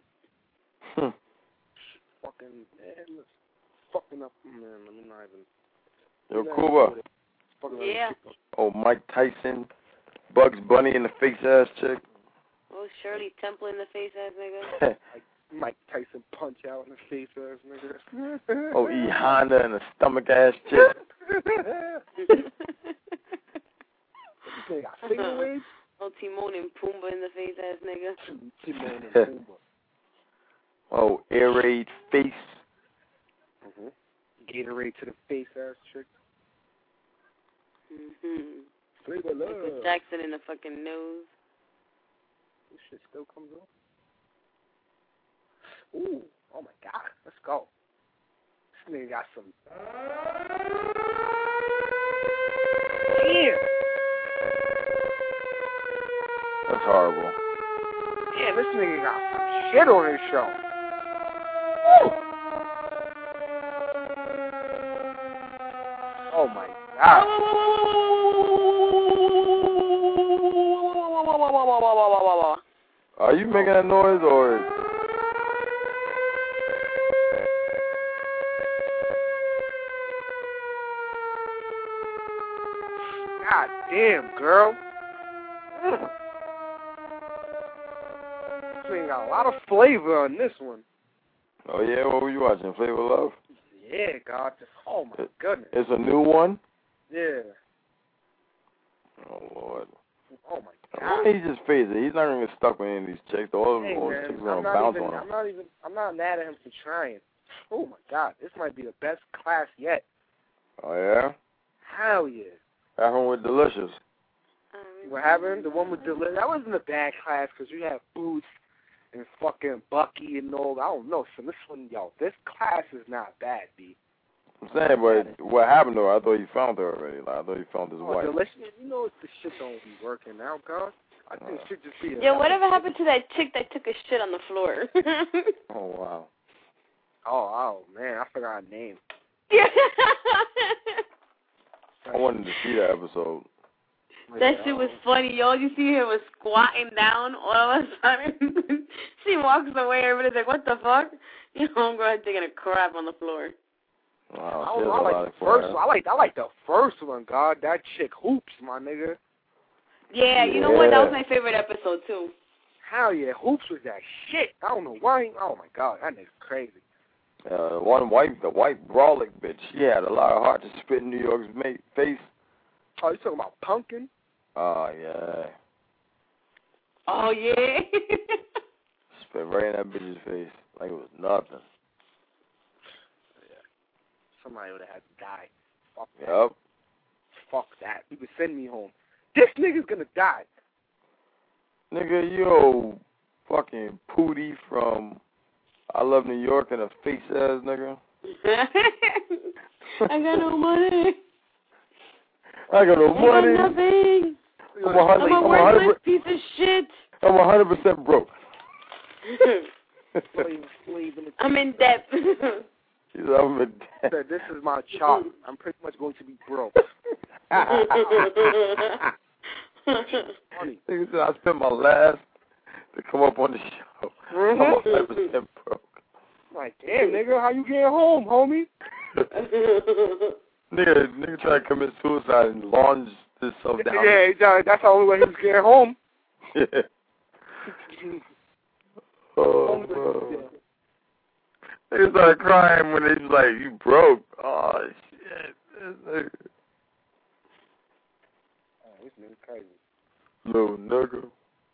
Fucking up, man. Let me not even. Yo, Cuba. Yeah. Oh, Mike Tyson, Bugs Bunny in the face ass chick. Oh, Shirley Temple in the face ass nigga. Mike Tyson punch out in the face ass nigga. Oh, E Honda in the stomach ass chick. finger waves? Oh, Timon and Pumbaa in the face ass nigga. Timon and Pumbaa. Oh, air raid face. Gatorade to the face ass chick. Flavor love. Michael Jackson in the fucking nose. This shit still comes on. Ooh, oh my god, let's go. This nigga got some. Damn. That's horrible. Yeah, this nigga got some shit on his show. Woo. Oh my god. Are you making that noise or? God damn, girl. This thing got a lot of flavor on this one. Oh yeah, what were you watching? Flavor of Love? Yeah, God. Oh my goodness. It's a new one? Yeah. Oh Lord. Oh my Why god. don't he just face it? He's not gonna get stuck with any of these chicks. All of Hey, those man, chicks are gonna bounce on him. I'm not mad at him for trying. Oh my god, this might be the best class yet. Oh yeah? Hell yeah. That one with Delicious. What happened? The one with the that wasn't a bad class because you have Boots and fucking Bucky and all. I don't know. So this one, yo, this class is not bad, B. I'm saying, but what happened to her? I thought you found her already. Like, I thought you found his wife. Delicious. You know the shit don't be working out, God. I think it should just be. Yeah, whatever happened to that chick that took a shit on the floor? Oh wow. Oh man, I forgot her name. I wanted to see that episode. That shit was funny, yo. You see her was squatting down all of a sudden. She walks away, everybody's like, what the fuck? You know, homegirl had taking a crap on the floor. Wow, I like the first one. I like the first one, God. That chick hoops, my nigga. Yeah, you know what? That was my favorite episode too. Hell yeah, hoops was that shit. I don't know why. Oh my god, that nigga's crazy. The white brolic bitch. She had a lot of heart to spit in New York's face. Oh, you talking about Pumpkin? Oh yeah. Oh yeah. Spit right in that bitch's face like it was nothing. Somebody would have had to die. Fuck that. Yep. Fuck that. You can send me home. This nigga's gonna die. Nigga, yo, fucking Pootie from I Love New York and a face ass nigga. I got no money. I got no money. I got nothing. I'm a worthless piece of shit. I'm 100% broke. I'm in debt. He said, I'm in debt. This is my chart. I'm pretty much going to be broke. Funny. He said, I spent my last to come up on the show. I'm 100% broke. Like, damn, nigga, how you getting home, homie? nigga tried to commit suicide and launch himself down. Yeah, that's the only way he was getting home. Yeah. Oh, bro. They started crying when they was like, you broke. Oh, shit. Oh, this nigga crazy. Little nigga.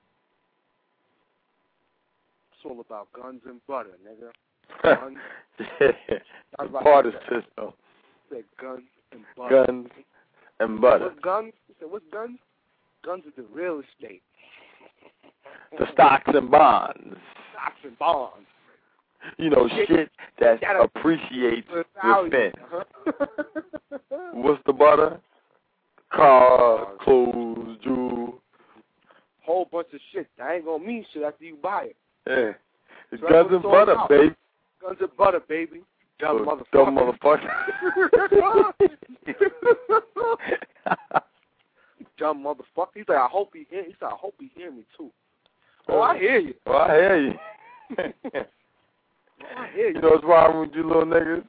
It's all about guns and butter, nigga. Guns. Yeah. Party system. Said guns and butter. Guns and butter. What's guns? He said, what's guns? Guns is the real estate. The stocks and bonds. Stocks and bonds. You know, shit that appreciates within. What's the butter? Cars, clothes, jewels. Whole bunch of shit. That ain't gonna mean shit after you buy it. Yeah. It's guns and butter, baby. Guns and butter, baby. Dumb motherfucker. Dumb motherfucker. Dumb motherfucker. He's like, I hope he hear. He said, I hope he hear me too. Oh, I hear you. Oh, I hear you. Oh, I hear you. You know what's wrong with you little niggas?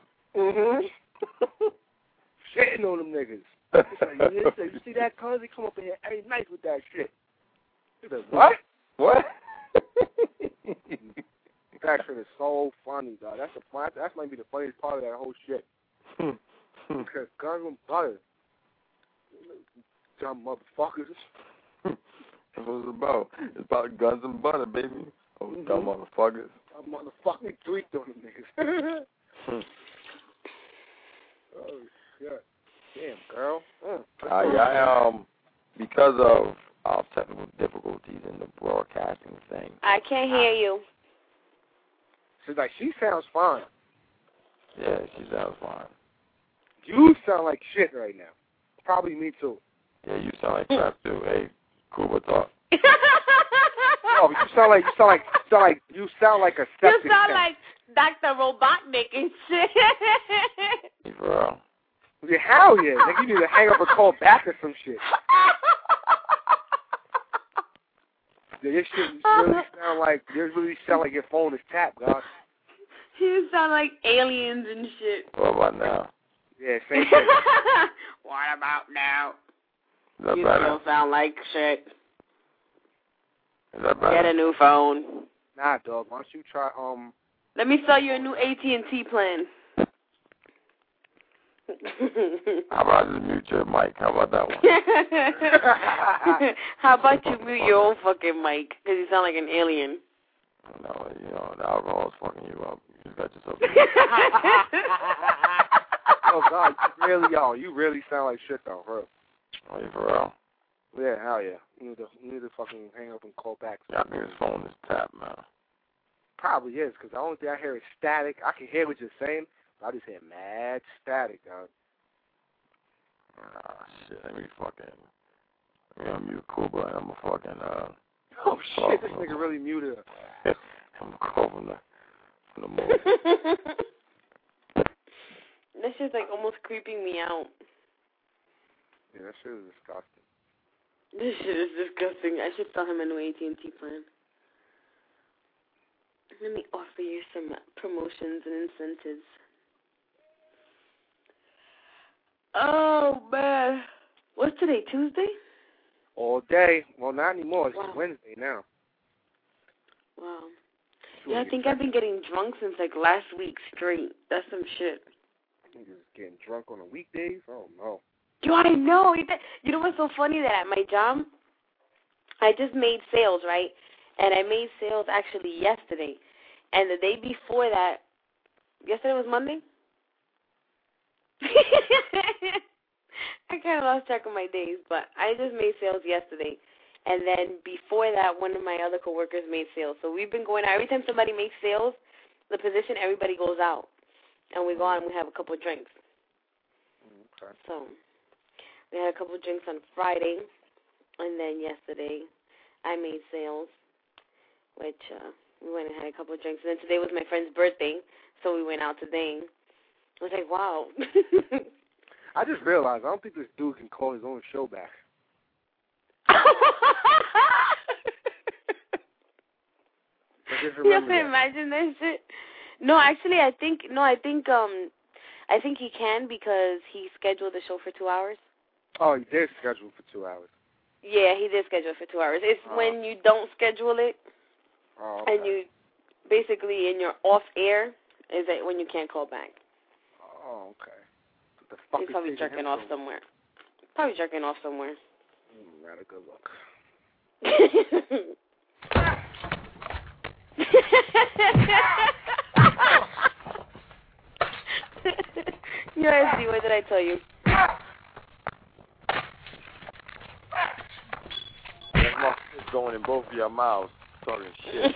Shitting on them niggas. You see that cuz? He come up in here every night with that shit. He's like, what? What? That shit is so funny, dog. That might be the funniest part of that whole shit. Because guns and butter. Dumb motherfuckers. That's what it's about. It's about guns and butter, baby. Oh, dumb motherfuckers. I'm motherfucking tweaked on them niggas. Oh, shit. Damn, girl. I because of our technical difficulties in the broadcasting thing. I can't hear you. She's like, she sounds fine. Yeah, she sounds fine. You sound like shit right now. Probably me too. Yeah, you sound like crap too. Hey, Cuba talk. Oh, you sound like a septic. You sound tank. like Dr. Robotnik and shit. Hey, for real. Yeah, hell yeah. Like you need to hang up and call back or some shit. Yeah, this shit really sound like your phone is tapped, dog. You sound like aliens and shit. What about now? Yeah, same thing. What about now? Is that You better? still sound like shit. Is that better? Get a new phone. Nah, dog. Why don't you try Let me sell you a new AT&T plan. How about just mute your mic? How about that one? How about you mute your own fucking mic? Because you sound like an alien. No, the alcohol's fucking you up. You just got yourself. Oh God, you really sound like shit though, bro. Are you for real? Yeah, hell yeah. You need to fucking hang up and call back. Yeah, I think his phone is tapped, man. Probably is, because the only thing I hear is static. I can hear what you're saying, but I just hear mad static, dog. Ah, shit. Let me unmute Cuba and I'm gonna fucking, Oh shit, this nigga really muted her. I'm gonna call from the movie. That shit's like almost creeping me out. Yeah, that shit is disgusting. This shit is disgusting. I should sell him a new AT&T plan. Let me offer you some promotions and incentives. Oh, man. What's today, Tuesday? All day. Well, not anymore. It's Wow. Wednesday now. Wow. Yeah, I think I've been getting drunk since, like, last week straight. That's some shit. Niggas getting drunk on the weekdays? Oh, no. Yo, I know. You know what's so funny? That at my job, I just made sales, right? And I made sales actually yesterday. And the day before that, yesterday was Monday? I kind of lost track of my days, but I just made sales yesterday. And then before that, one of my other coworkers made sales. So we've been going out. Every time somebody makes sales, the position, everybody goes out. And we go out and we have a couple of drinks. Okay. So we had a couple of drinks on Friday. And then yesterday, I made sales, which we went and had a couple of drinks. And then today was my friend's birthday, so we went out today. I was like, wow. I just realized, I don't think this dude can call his own show back. You have to imagine that shit. No, actually, I think he can because he scheduled the show for 2 hours. Oh, he did schedule for 2 hours. Yeah, he did schedule for 2 hours. It's when you don't schedule it, okay. And you basically in your off air is that when you can't call back. Oh, okay. What the fuck He's probably jerking off somewhere. Probably jerking off somewhere. Not a good look. You're SD, what did I tell you? That's my fist going in both of your mouths, talking shit.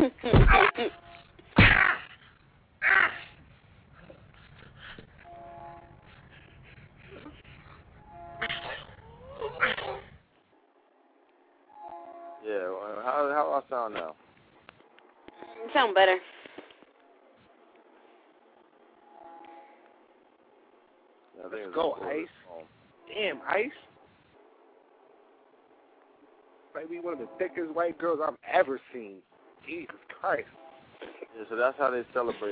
Yeah, well, how do I sound now? You sound better. Let's go, Ice. Damn, Ice. Maybe one of the thickest white girls I've ever seen. Jesus Christ. Yeah, so that's how they celebrate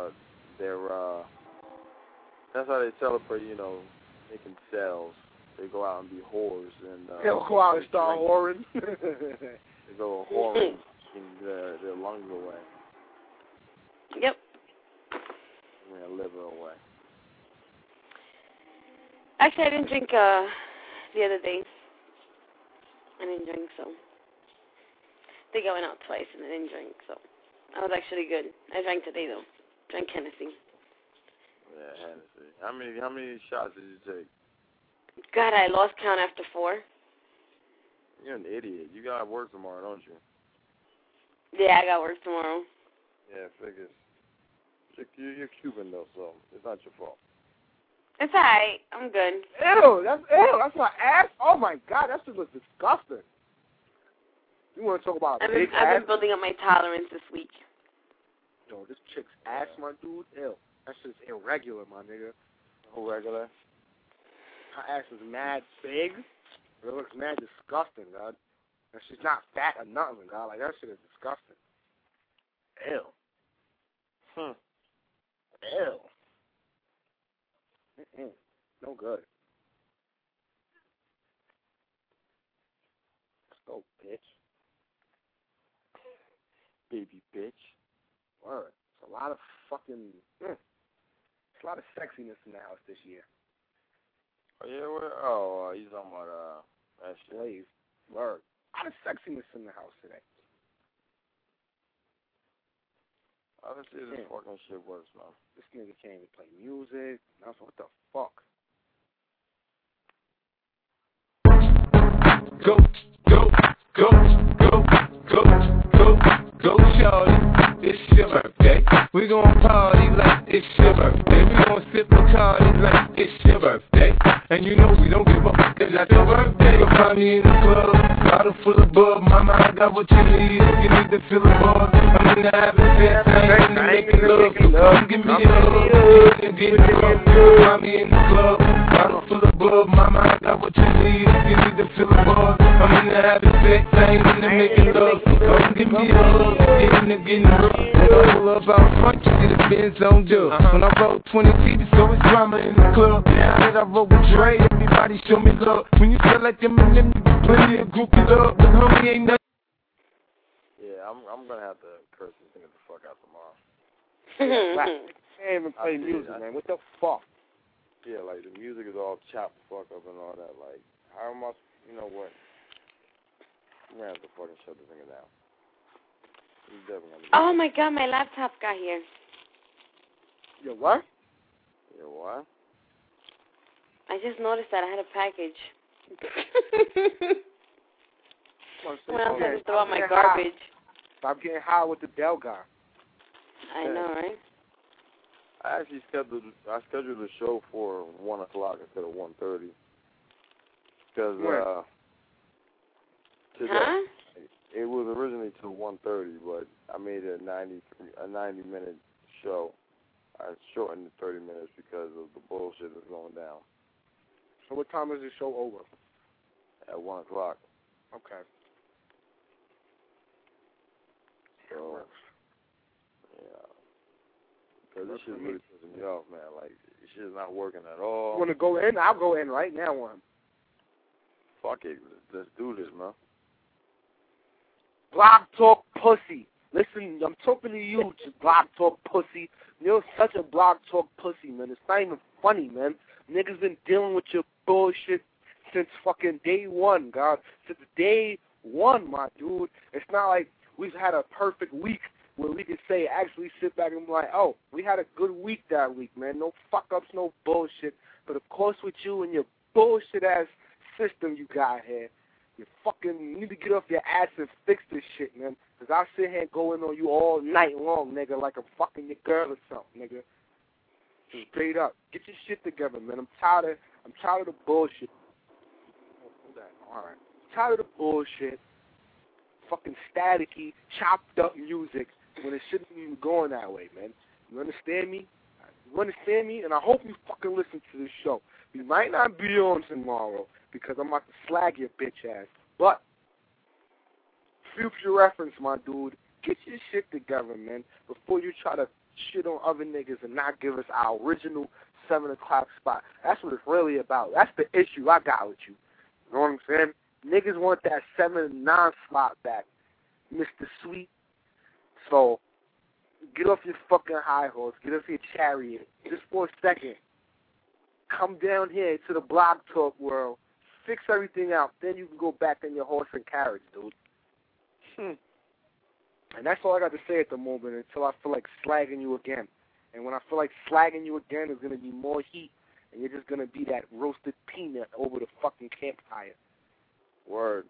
that's how they celebrate, making sales. They go out and be whores and they'll go out and start whoring. They go whoring and their lungs away. Yep. And their liver away. Actually, I didn't drink the other day. I didn't drink, so. I think I went out twice and I didn't drink, so. I was actually good. I drank today, though. Drank Hennessy. Yeah, Hennessy. How many shots did you take? God, I lost count after 4. You're an idiot. You got work tomorrow, don't you? Yeah, I got work tomorrow. Yeah, figures. You're Cuban, though, so it's not your fault. It's alright. I'm good. Ew, that's my ass. Oh my God, that shit looks disgusting. You want to talk about I've big been ass? building up my tolerance this week. Yo, this chick's ass, my dude. Ew, that shit's irregular, my nigga. Irregular? Her ass is mad big. It looks mad disgusting, God. And she's not fat or nothing, God. Like, that shit is disgusting. Ew. Ew. No good. Let's go, bitch. Baby bitch. Word. It's a lot of fucking... It's a lot of sexiness in the house this year. Oh, yeah? You talking about that shit? Slave. Word. A lot of sexiness in the house today. I don't see this fucking shit works, man. This nigga can't even play music. I was like, what the fuck? Go, shorty. It's your birthday. We gon' party like it's your birthday. We gon' sip Bacardi like it's your birthday. And you know we don't give up, cause that's your birthday. You'll find me in the club, bottle full of bub. Mama, I got what you need if you need to fill a bar. I'm in the having sex, I ain't in the making love. Come give me a hug, and get it rough. You'll find me in the club, bottle full of bub. Mama, I got what you need if you need to fill a bar. I'm in the having sex, I ain't in the making love. Come give me a hug, get in the getting rough. Pull up out front, you see the Benz on dub. When I roll 20 feet, so it's drama in the club. Now that I roll with Dre, everybody show me love. When you feel like them and them, you get plenty of groupie love. But homie ain't nothing. Yeah, I'm gonna have to curse this nigga the fuck out tomorrow. Can't even play music, man. What the fuck? Yeah, like the music is all chopped the fuck up and all that. Like, how am I? You know what? I'm gonna have to fucking shut this nigga down. He's definitely gonna. Oh my God, my laptop got here. Your what? Your what? I just noticed that I had a package. Someone else had to throw out my garbage. Stop getting high with the Dell guy. I know, right? I actually scheduled the show for 1 o'clock instead of 1:30. Because today it was originally till 1:30, but I made it a 90-minute show. I shortened it 30 minutes because of the bullshit that's going down. So what time is the show over? At 1 o'clock. Okay. So, yeah. Because this shit really pissing me off, man. Like, this shit's not working at all. You want to go in? I'll go in right now, one. Fuck it. Let's do this, man. Blog Talk Pussy. Listen, I'm talking to you, Blog Talk Pussy. You're such a Blog Talk pussy, man. It's not even funny, man. Niggas been dealing with your bullshit since fucking day one, God. Since day one, my dude. It's not like we've had a perfect week where we can say, actually sit back and be like, oh, we had a good week that week, man. No fuck-ups, no bullshit. But, of course, with you and your bullshit-ass system you got here, you need to get off your ass and fix this shit, man. Because I'll sit here and go in on you all night long, nigga, like I'm fucking your girl or something, nigga. Just straight up. Get your shit together, man. I'm tired of the bullshit. All right. I'm tired of the bullshit. Fucking staticky, chopped up music when it shouldn't even be going that way, man. You understand me? You understand me? And I hope you fucking listen to this show. We might not be on tomorrow because I'm about to slag your bitch ass. But, future reference, my dude, get your shit together, man, before you try to shit on other niggas and not give us our original 7 o'clock spot. That's what it's really about. That's the issue I got with you. You know what I'm saying? Niggas want that 7 and 9 slot back, Mr. Sweet. So, get off your fucking high horse. Get off your chariot. Just for a second. Come down here to the Blog Talk world. fix everything out, then you can go back in your horse and carriage, dude. And that's all I got to say at the moment until I feel like slagging you again. And when I feel like slagging you again, there's going to be more heat, and you're just going to be that roasted peanut over the fucking campfire. Word.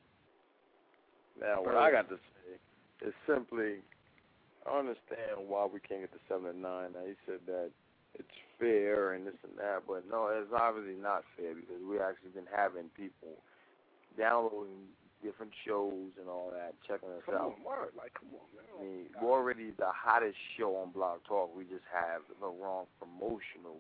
Now, what I got to say is simply, I understand why we can't get to 7 and 9. Now, you said that it's fair and this and that, but no, it's obviously not fair because we actually been having people downloading different shows and all that, checking us out. Come on, man. I mean, we're already the hottest show on Blog Talk. We just have the wrong promotional,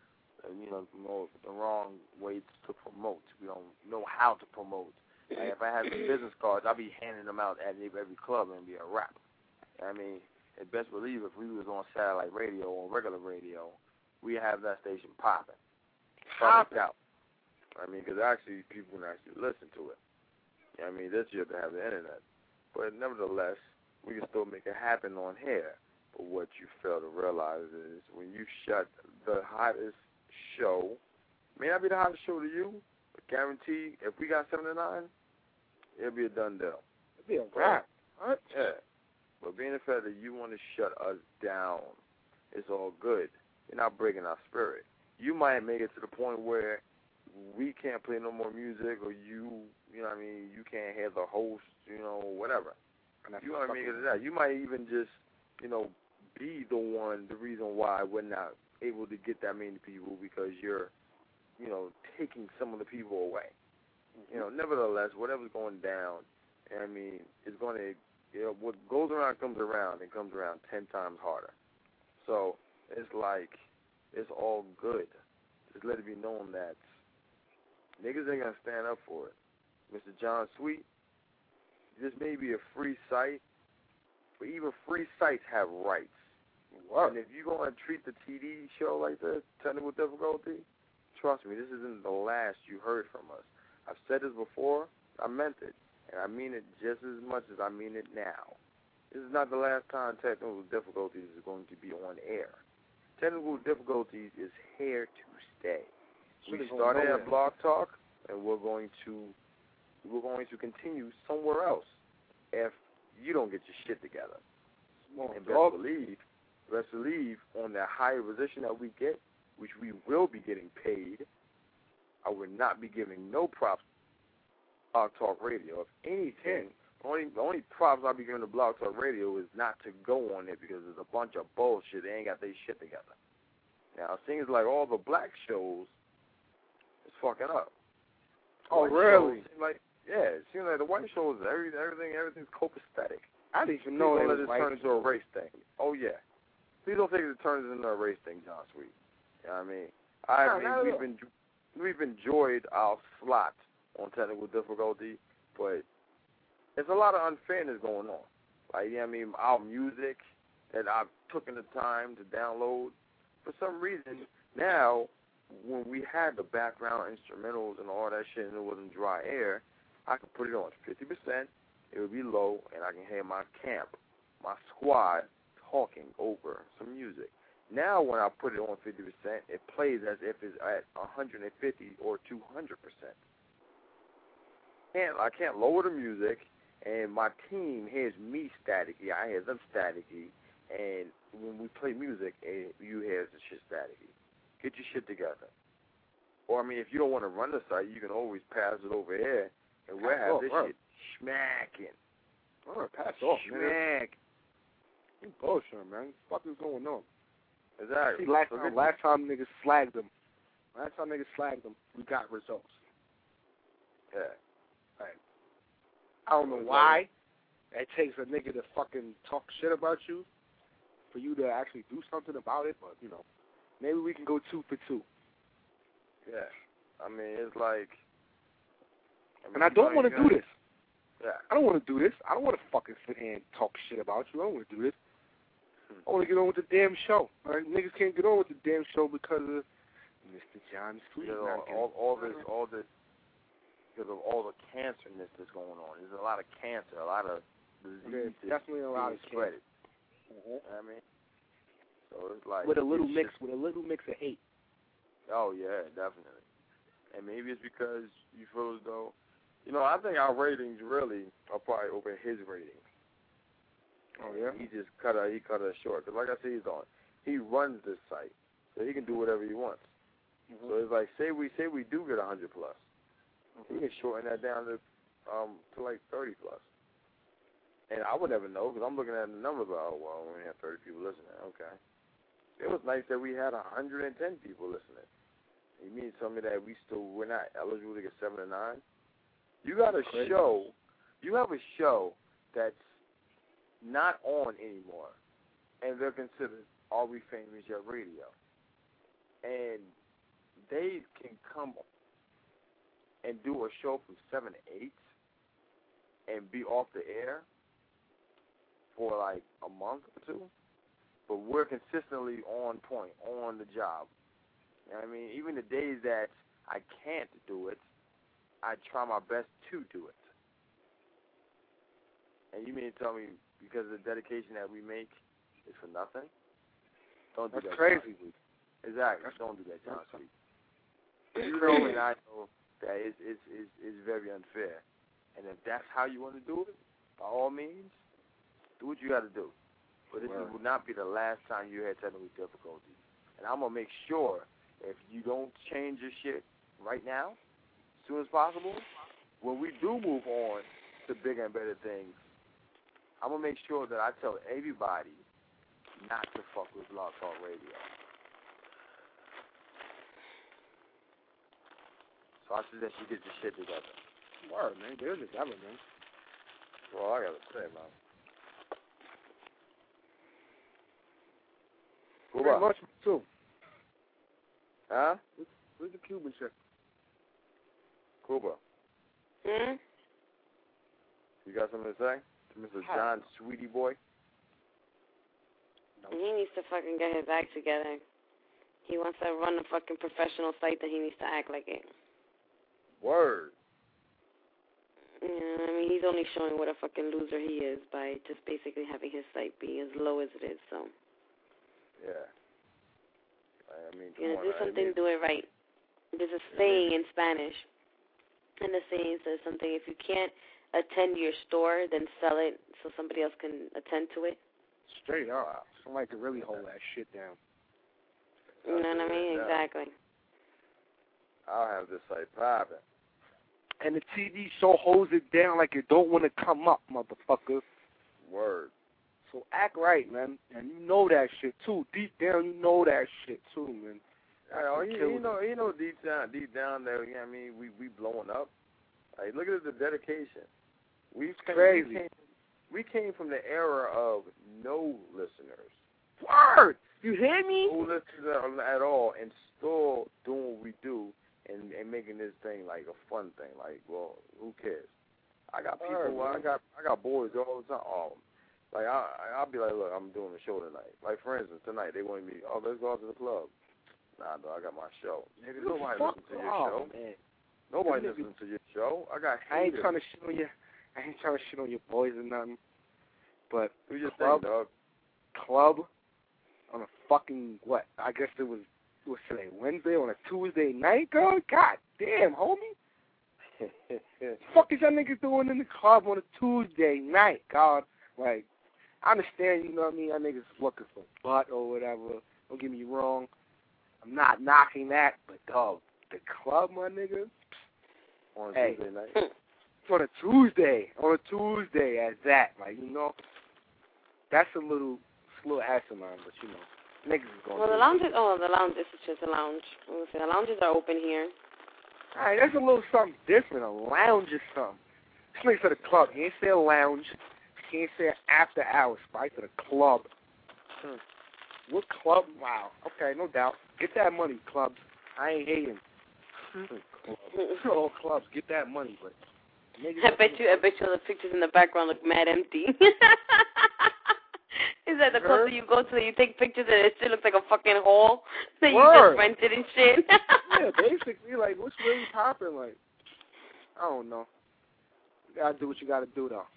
the wrong way to promote. We don't know how to promote. Like if I had some business cards, I'd be handing them out at every club and be a rap. I mean, and best believe if we was on satellite radio or regular radio, we have that station popping. Popping out. I mean, because actually people can actually listen to it. I mean, this year to have the internet. But nevertheless, we can still make it happen on here. But what you fail to realize is when you shut the hottest show, may not be the hottest show to you, but guarantee if we got 7 to 9, it'll be a done deal. It'll be a wrap. Right? Yeah. But being the fact that you want to shut us down, it's all good. You're not breaking our spirit. You might make it to the point where we can't play no more music, or you know what I mean, you can't have the host, whatever. You want to make it to that. You might even just, be the reason why we're not able to get that many people because you're, taking some of the people away. Nevertheless, whatever's going down, I mean, it's going to, what goes around comes around, and comes around 10 times harder. So it's like, it's all good. Just let it be known that niggas ain't going to stand up for it. Mr. John Sweet, this may be a free site, but even free sites have rights. Wow. And if you're going to treat the TD show like this, Technical Difficulty, trust me, this isn't the last you heard from us. I've said this before, I meant it, and I mean it just as much as I mean it now. This is not the last time Technical Difficulties is going to be on air. Technical Difficulties is here to stay. We started at Blog Talk, and we're going to continue somewhere else if you don't get your shit together. And best believe on that higher position that we get, which we will be getting paid, I would not be giving no props to Blog Talk Radio. If anything, the only props I'll be giving to Blog Talk Radio is not to go on it because there's a bunch of bullshit. They ain't got their shit together. Now, things like all the black shows is fucking up. Oh, really? It seems like the white shows, everything's copacetic. I didn't even know Please don't it let was it turn into a race thing. Oh, yeah. Please don't think it turns into a race thing, John Sweet. You know what I mean? We've enjoyed our slot on Technical Difficulty, but there's a lot of unfairness going on. Like, you know what I mean? Our music that I've taken the time to download, for some reason, now, when we had the background instrumentals and all that shit and it wasn't dry air, I could put it on 50%, it would be low, and I can hear my camp, my squad, talking over some music. Now when I put it on 50%, it plays as if it's at 150 or 200%. I can't lower the music, and my team hears me staticky, I hear them staticky, and when we play music, you hear the shit staticky. Get your shit together. Or, I mean, if you don't want to run the site, you can always pass it over here, and we'll have this shit smacking. All right, pass off, man. You bullshit, man. What the fuck is going on? Exactly. See, last time niggas slagged them, we got results. Yeah. Right. I don't know why it takes a nigga to fucking talk shit about you for you to actually do something about it, but, maybe we can go 2 for 2. Yeah. I mean, it's like... and I don't want to do this. Yeah. I don't want to do this. I don't want to fucking sit here and talk shit about you. I don't want to do this. I want to get on with the damn show. All right? Niggas can't get on with the damn show because of Mr. John Sweet. All this, because of all the cancerness that's going on. There's a lot of cancer, a lot of disease. There's definitely a lot of spread. Mm-hmm. You know what I mean? So it's like with a little mix of hate. Oh yeah, definitely. And maybe it's because you feel as though, I think our ratings really are probably over his ratings. Oh yeah. He cut us short. Cause like I said, he runs this site, so he can do whatever he wants. Mm-hmm. So it's like say we do get 100 plus, he can shorten that down to like 30 plus. And I would never know because I'm looking at the numbers. Oh well, we only have 30 people listening. Okay. It was nice that we had 110 people listening. You mean to tell me that we're not eligible to get 7 to 9? You got a show. You have a show that's not on anymore, and they're considered Are We Famous Yet Radio, and they can come and do a show from 7 to 8 and be off the air for like a month or two, but we're consistently on point, on the job. You know what I mean? Even the days that I can't do it, I try my best to do it. And you mean to tell me because the dedication that we make is for nothing? Don't do That's that. crazy. Exactly. Don't do that, John Sweet. You know, and I know that it's very unfair. And if that's how you want to do it, by all means, do what you got to do. But this will not be the last time you had technical difficulties. And I'm going to make sure if you don't change your shit right now, as soon as possible, when we do move on to bigger and better things, I'm going to make sure that I tell everybody not to fuck with Blog Talk Radio. So I suggest you get your shit together. Word, man. They're together, man. Well, I got to say, man. Very much, too. Huh? Where's the Cuban chick? Cuba. Hmm? You got something to say to Mr. John Sweetie Boy? No. He needs to fucking get his act together. He wants to run a fucking professional site, that he needs to act like it. Word. Yeah, I mean, he's only showing what a fucking loser he is by just basically having his site be as low as it is, so. Yeah. I mean, You know, do something, do it right. There's a saying in Spanish, and the saying says something, if you can't attend your store, then sell it so somebody else can attend to it. Straight up. Somebody could really hold that shit down. You know what I mean? Exactly. I'll have this site popping. And the TV show holds it down like it don't want to come up, motherfucker. Word. So act right, man. And you know that shit, too. Deep down, you know that shit, too, man. You know deep down that, you know what I mean, we blowing up. Like, look at the dedication. Crazy. We came from the era of no listeners. Word! You hear me? No listeners at all, and still doing what we do and making this thing like a fun thing. Like, well, who cares? I got people. I got boys all the time. Like I'll be like, look, I'm doing a show tonight. Like for instance, tonight they wanted me. Oh, let's go out to the club. Nah, no, I got my show. Nigga, nobody listens to your show. Man. Nobody listens to your show. I ain't trying to shit on you. I ain't trying to shit on your boys or nothing. But who just club, think, dog? Club on a fucking what? I guess it was what's today? Wednesday on a Tuesday night, girl. God damn, homie. Fuck is y'all niggas doing in the club on a Tuesday night, God? Like, I understand, you know what I mean? Y'all niggas looking for butt or whatever. Don't get me wrong. I'm not knocking that, but dog, the club, my nigga. On a Tuesday night. On a Tuesday as that, like, you know, that's a little asinine, but you know, niggas is going. Well, the lounges. Oh, the lounge. This is just a lounge. The lounges are open here. All right, that's a little something different. A lounge is something. This nigga said a club. He ain't say a lounge. He ain't say an after hours spot. He said a club. What club? Wow. Okay, no doubt. Get that money, clubs. I ain't hating. All clubs, get that money, but. I bet you the pictures in the background look mad empty. Is that the club that you go to, you take pictures and it still looks like a fucking hole that you just rented and shit? Yeah, basically, like, what's really popping? Like, I don't know. You gotta do what you gotta do, though.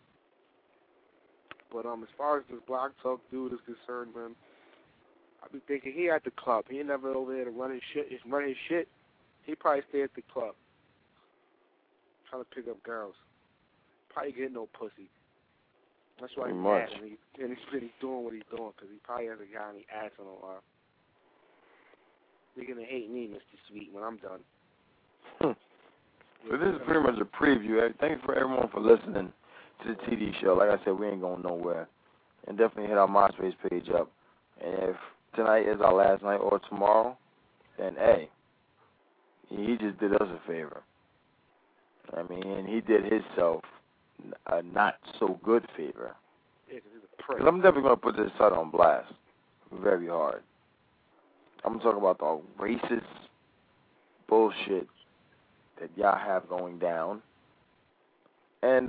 But as far as this Block Talk dude is concerned, man, I be thinking he at the club. He ain't never over there to run his shit. Just run his shit. He probably stay at the club, trying to pick up girls. Probably get no pussy. That's why he's mad, and he's doing what he's doing, because he probably hasn't got any ass in a while. You're going to hate me, Mr. Sweet, when I'm done. So this is pretty much a preview. Thanks for everyone for listening to the TD show. Like I said, we ain't going nowhere. And definitely hit our MySpace page up. And if tonight is our last night or tomorrow, then, hey, he just did us a favor. I mean, and he did himself a not-so-good favor. Yeah, because he's a prick. Because I'm definitely going to put this site on blast very hard. I'm talking about the racist bullshit that y'all have going down. And,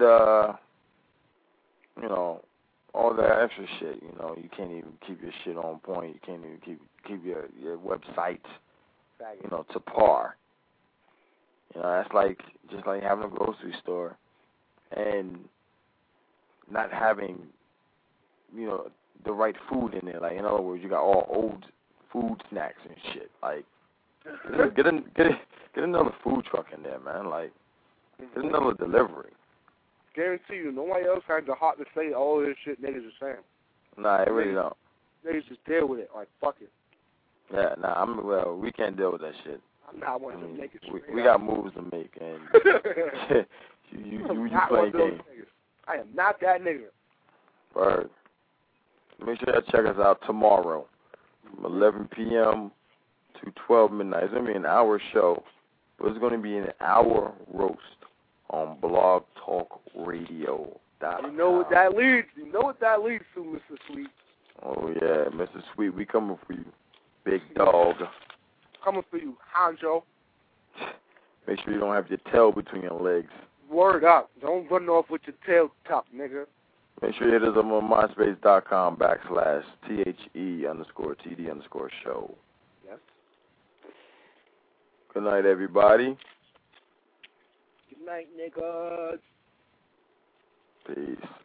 you know, all that extra shit. You know, you can't even keep your shit on point. You can't even keep your website, you know, to par. You know, that's like just like having a grocery store and not having, you know, the right food in there. Like, in other words, you got all old food snacks and shit. Like, get another food truck in there, man. Like, get another delivery. Guarantee you, nobody else has the heart to say all this shit niggas are saying. Nah, it really don't. Niggas just deal with it. Like, fuck it. Yeah, nah, well, we can't deal with that shit. I'm not one of them niggas. We got moves to make, and you play games. I am not that nigga. Word. Make sure you check us out tomorrow from 11 p.m. to 12 midnight. It's going to be an hour show, but it's going to be an hour roast on blogtalkradio.com. You know what that leads? You know what that leads to, Mr. Sweet? Oh, yeah, Mr. Sweet, we coming for you, big dog. Coming for you, Hanjo. Make sure you don't have your tail between your legs. Word up. Don't run off with your tail tucked, nigga. Make sure you hit us up on myspace.com/THE_TD_show. Yes. Good night, everybody. Good night, niggas. Peace.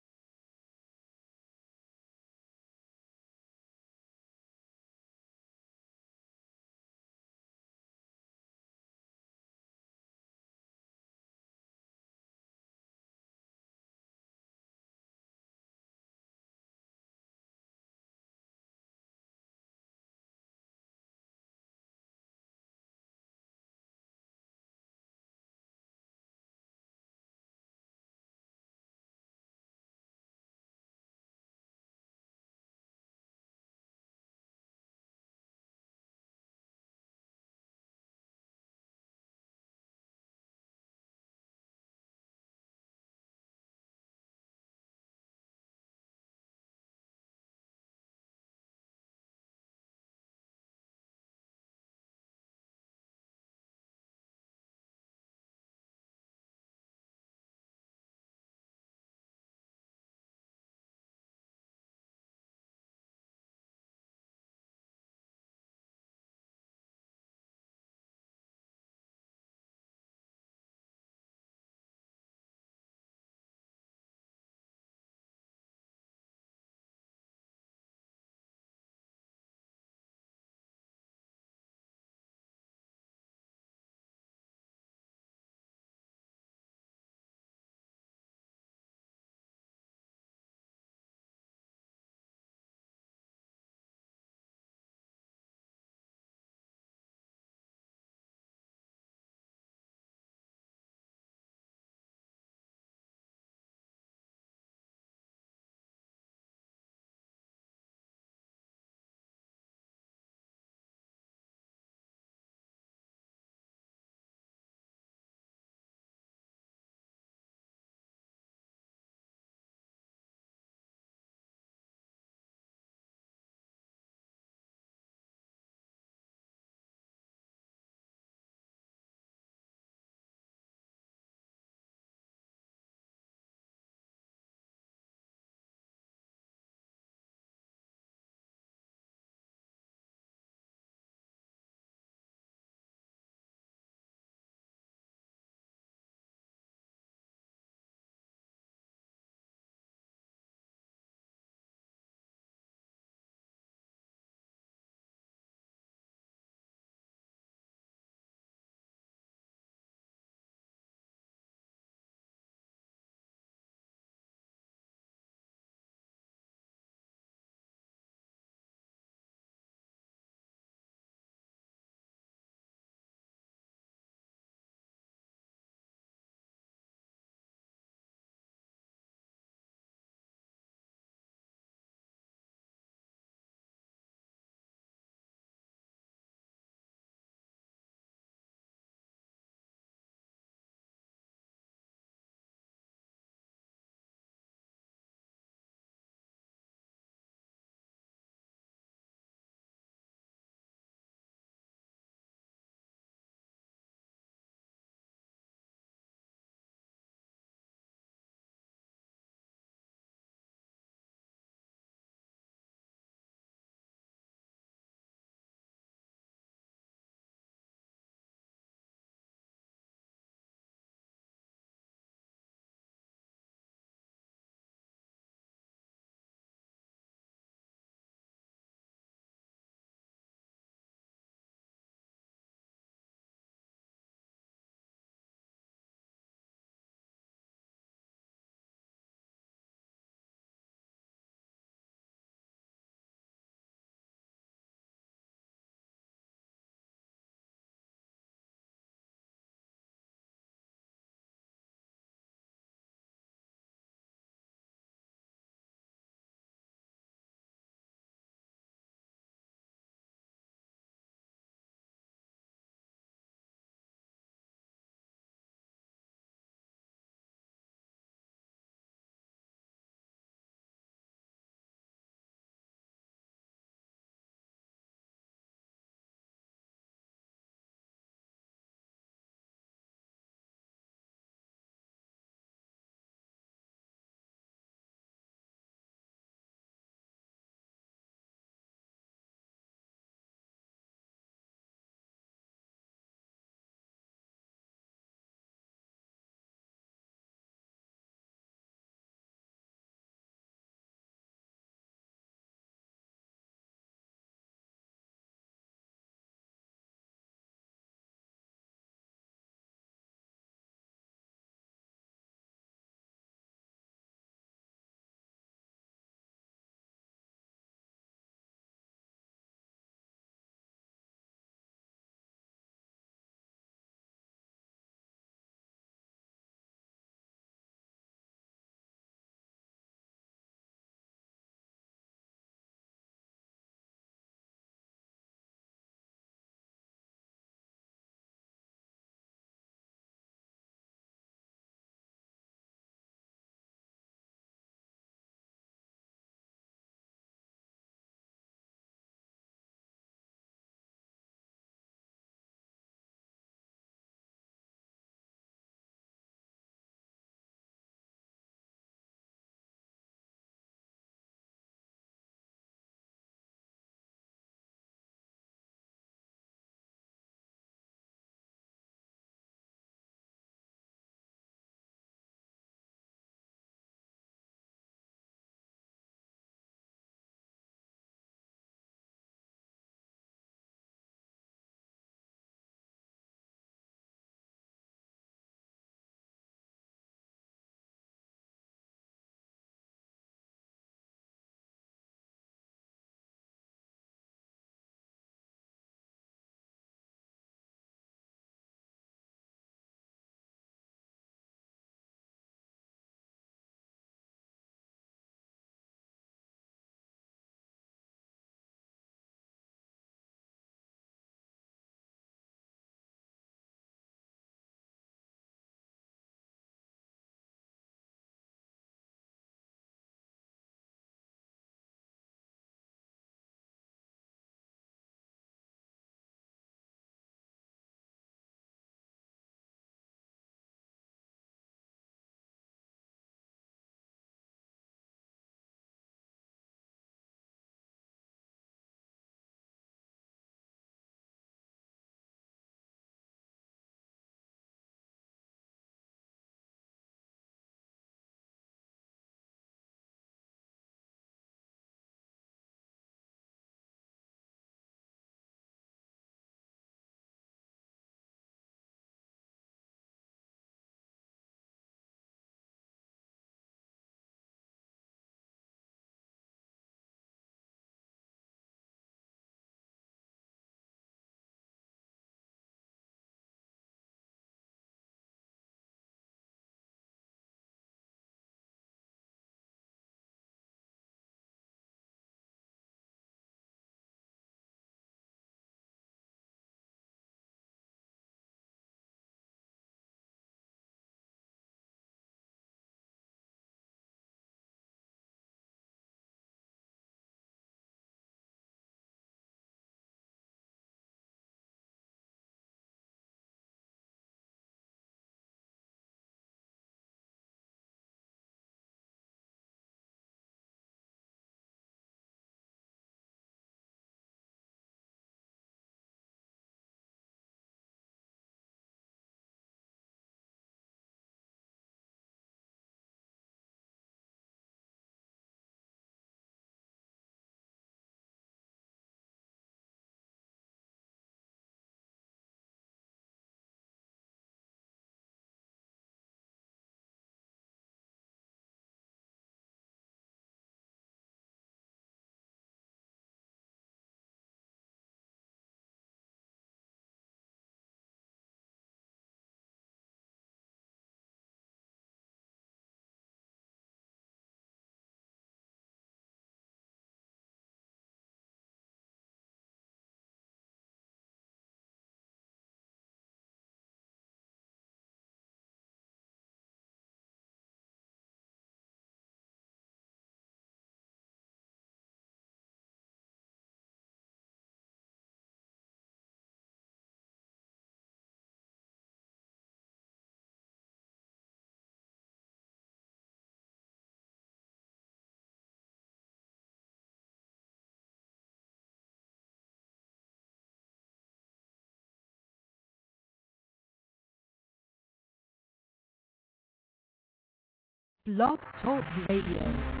Blog Talk Radio.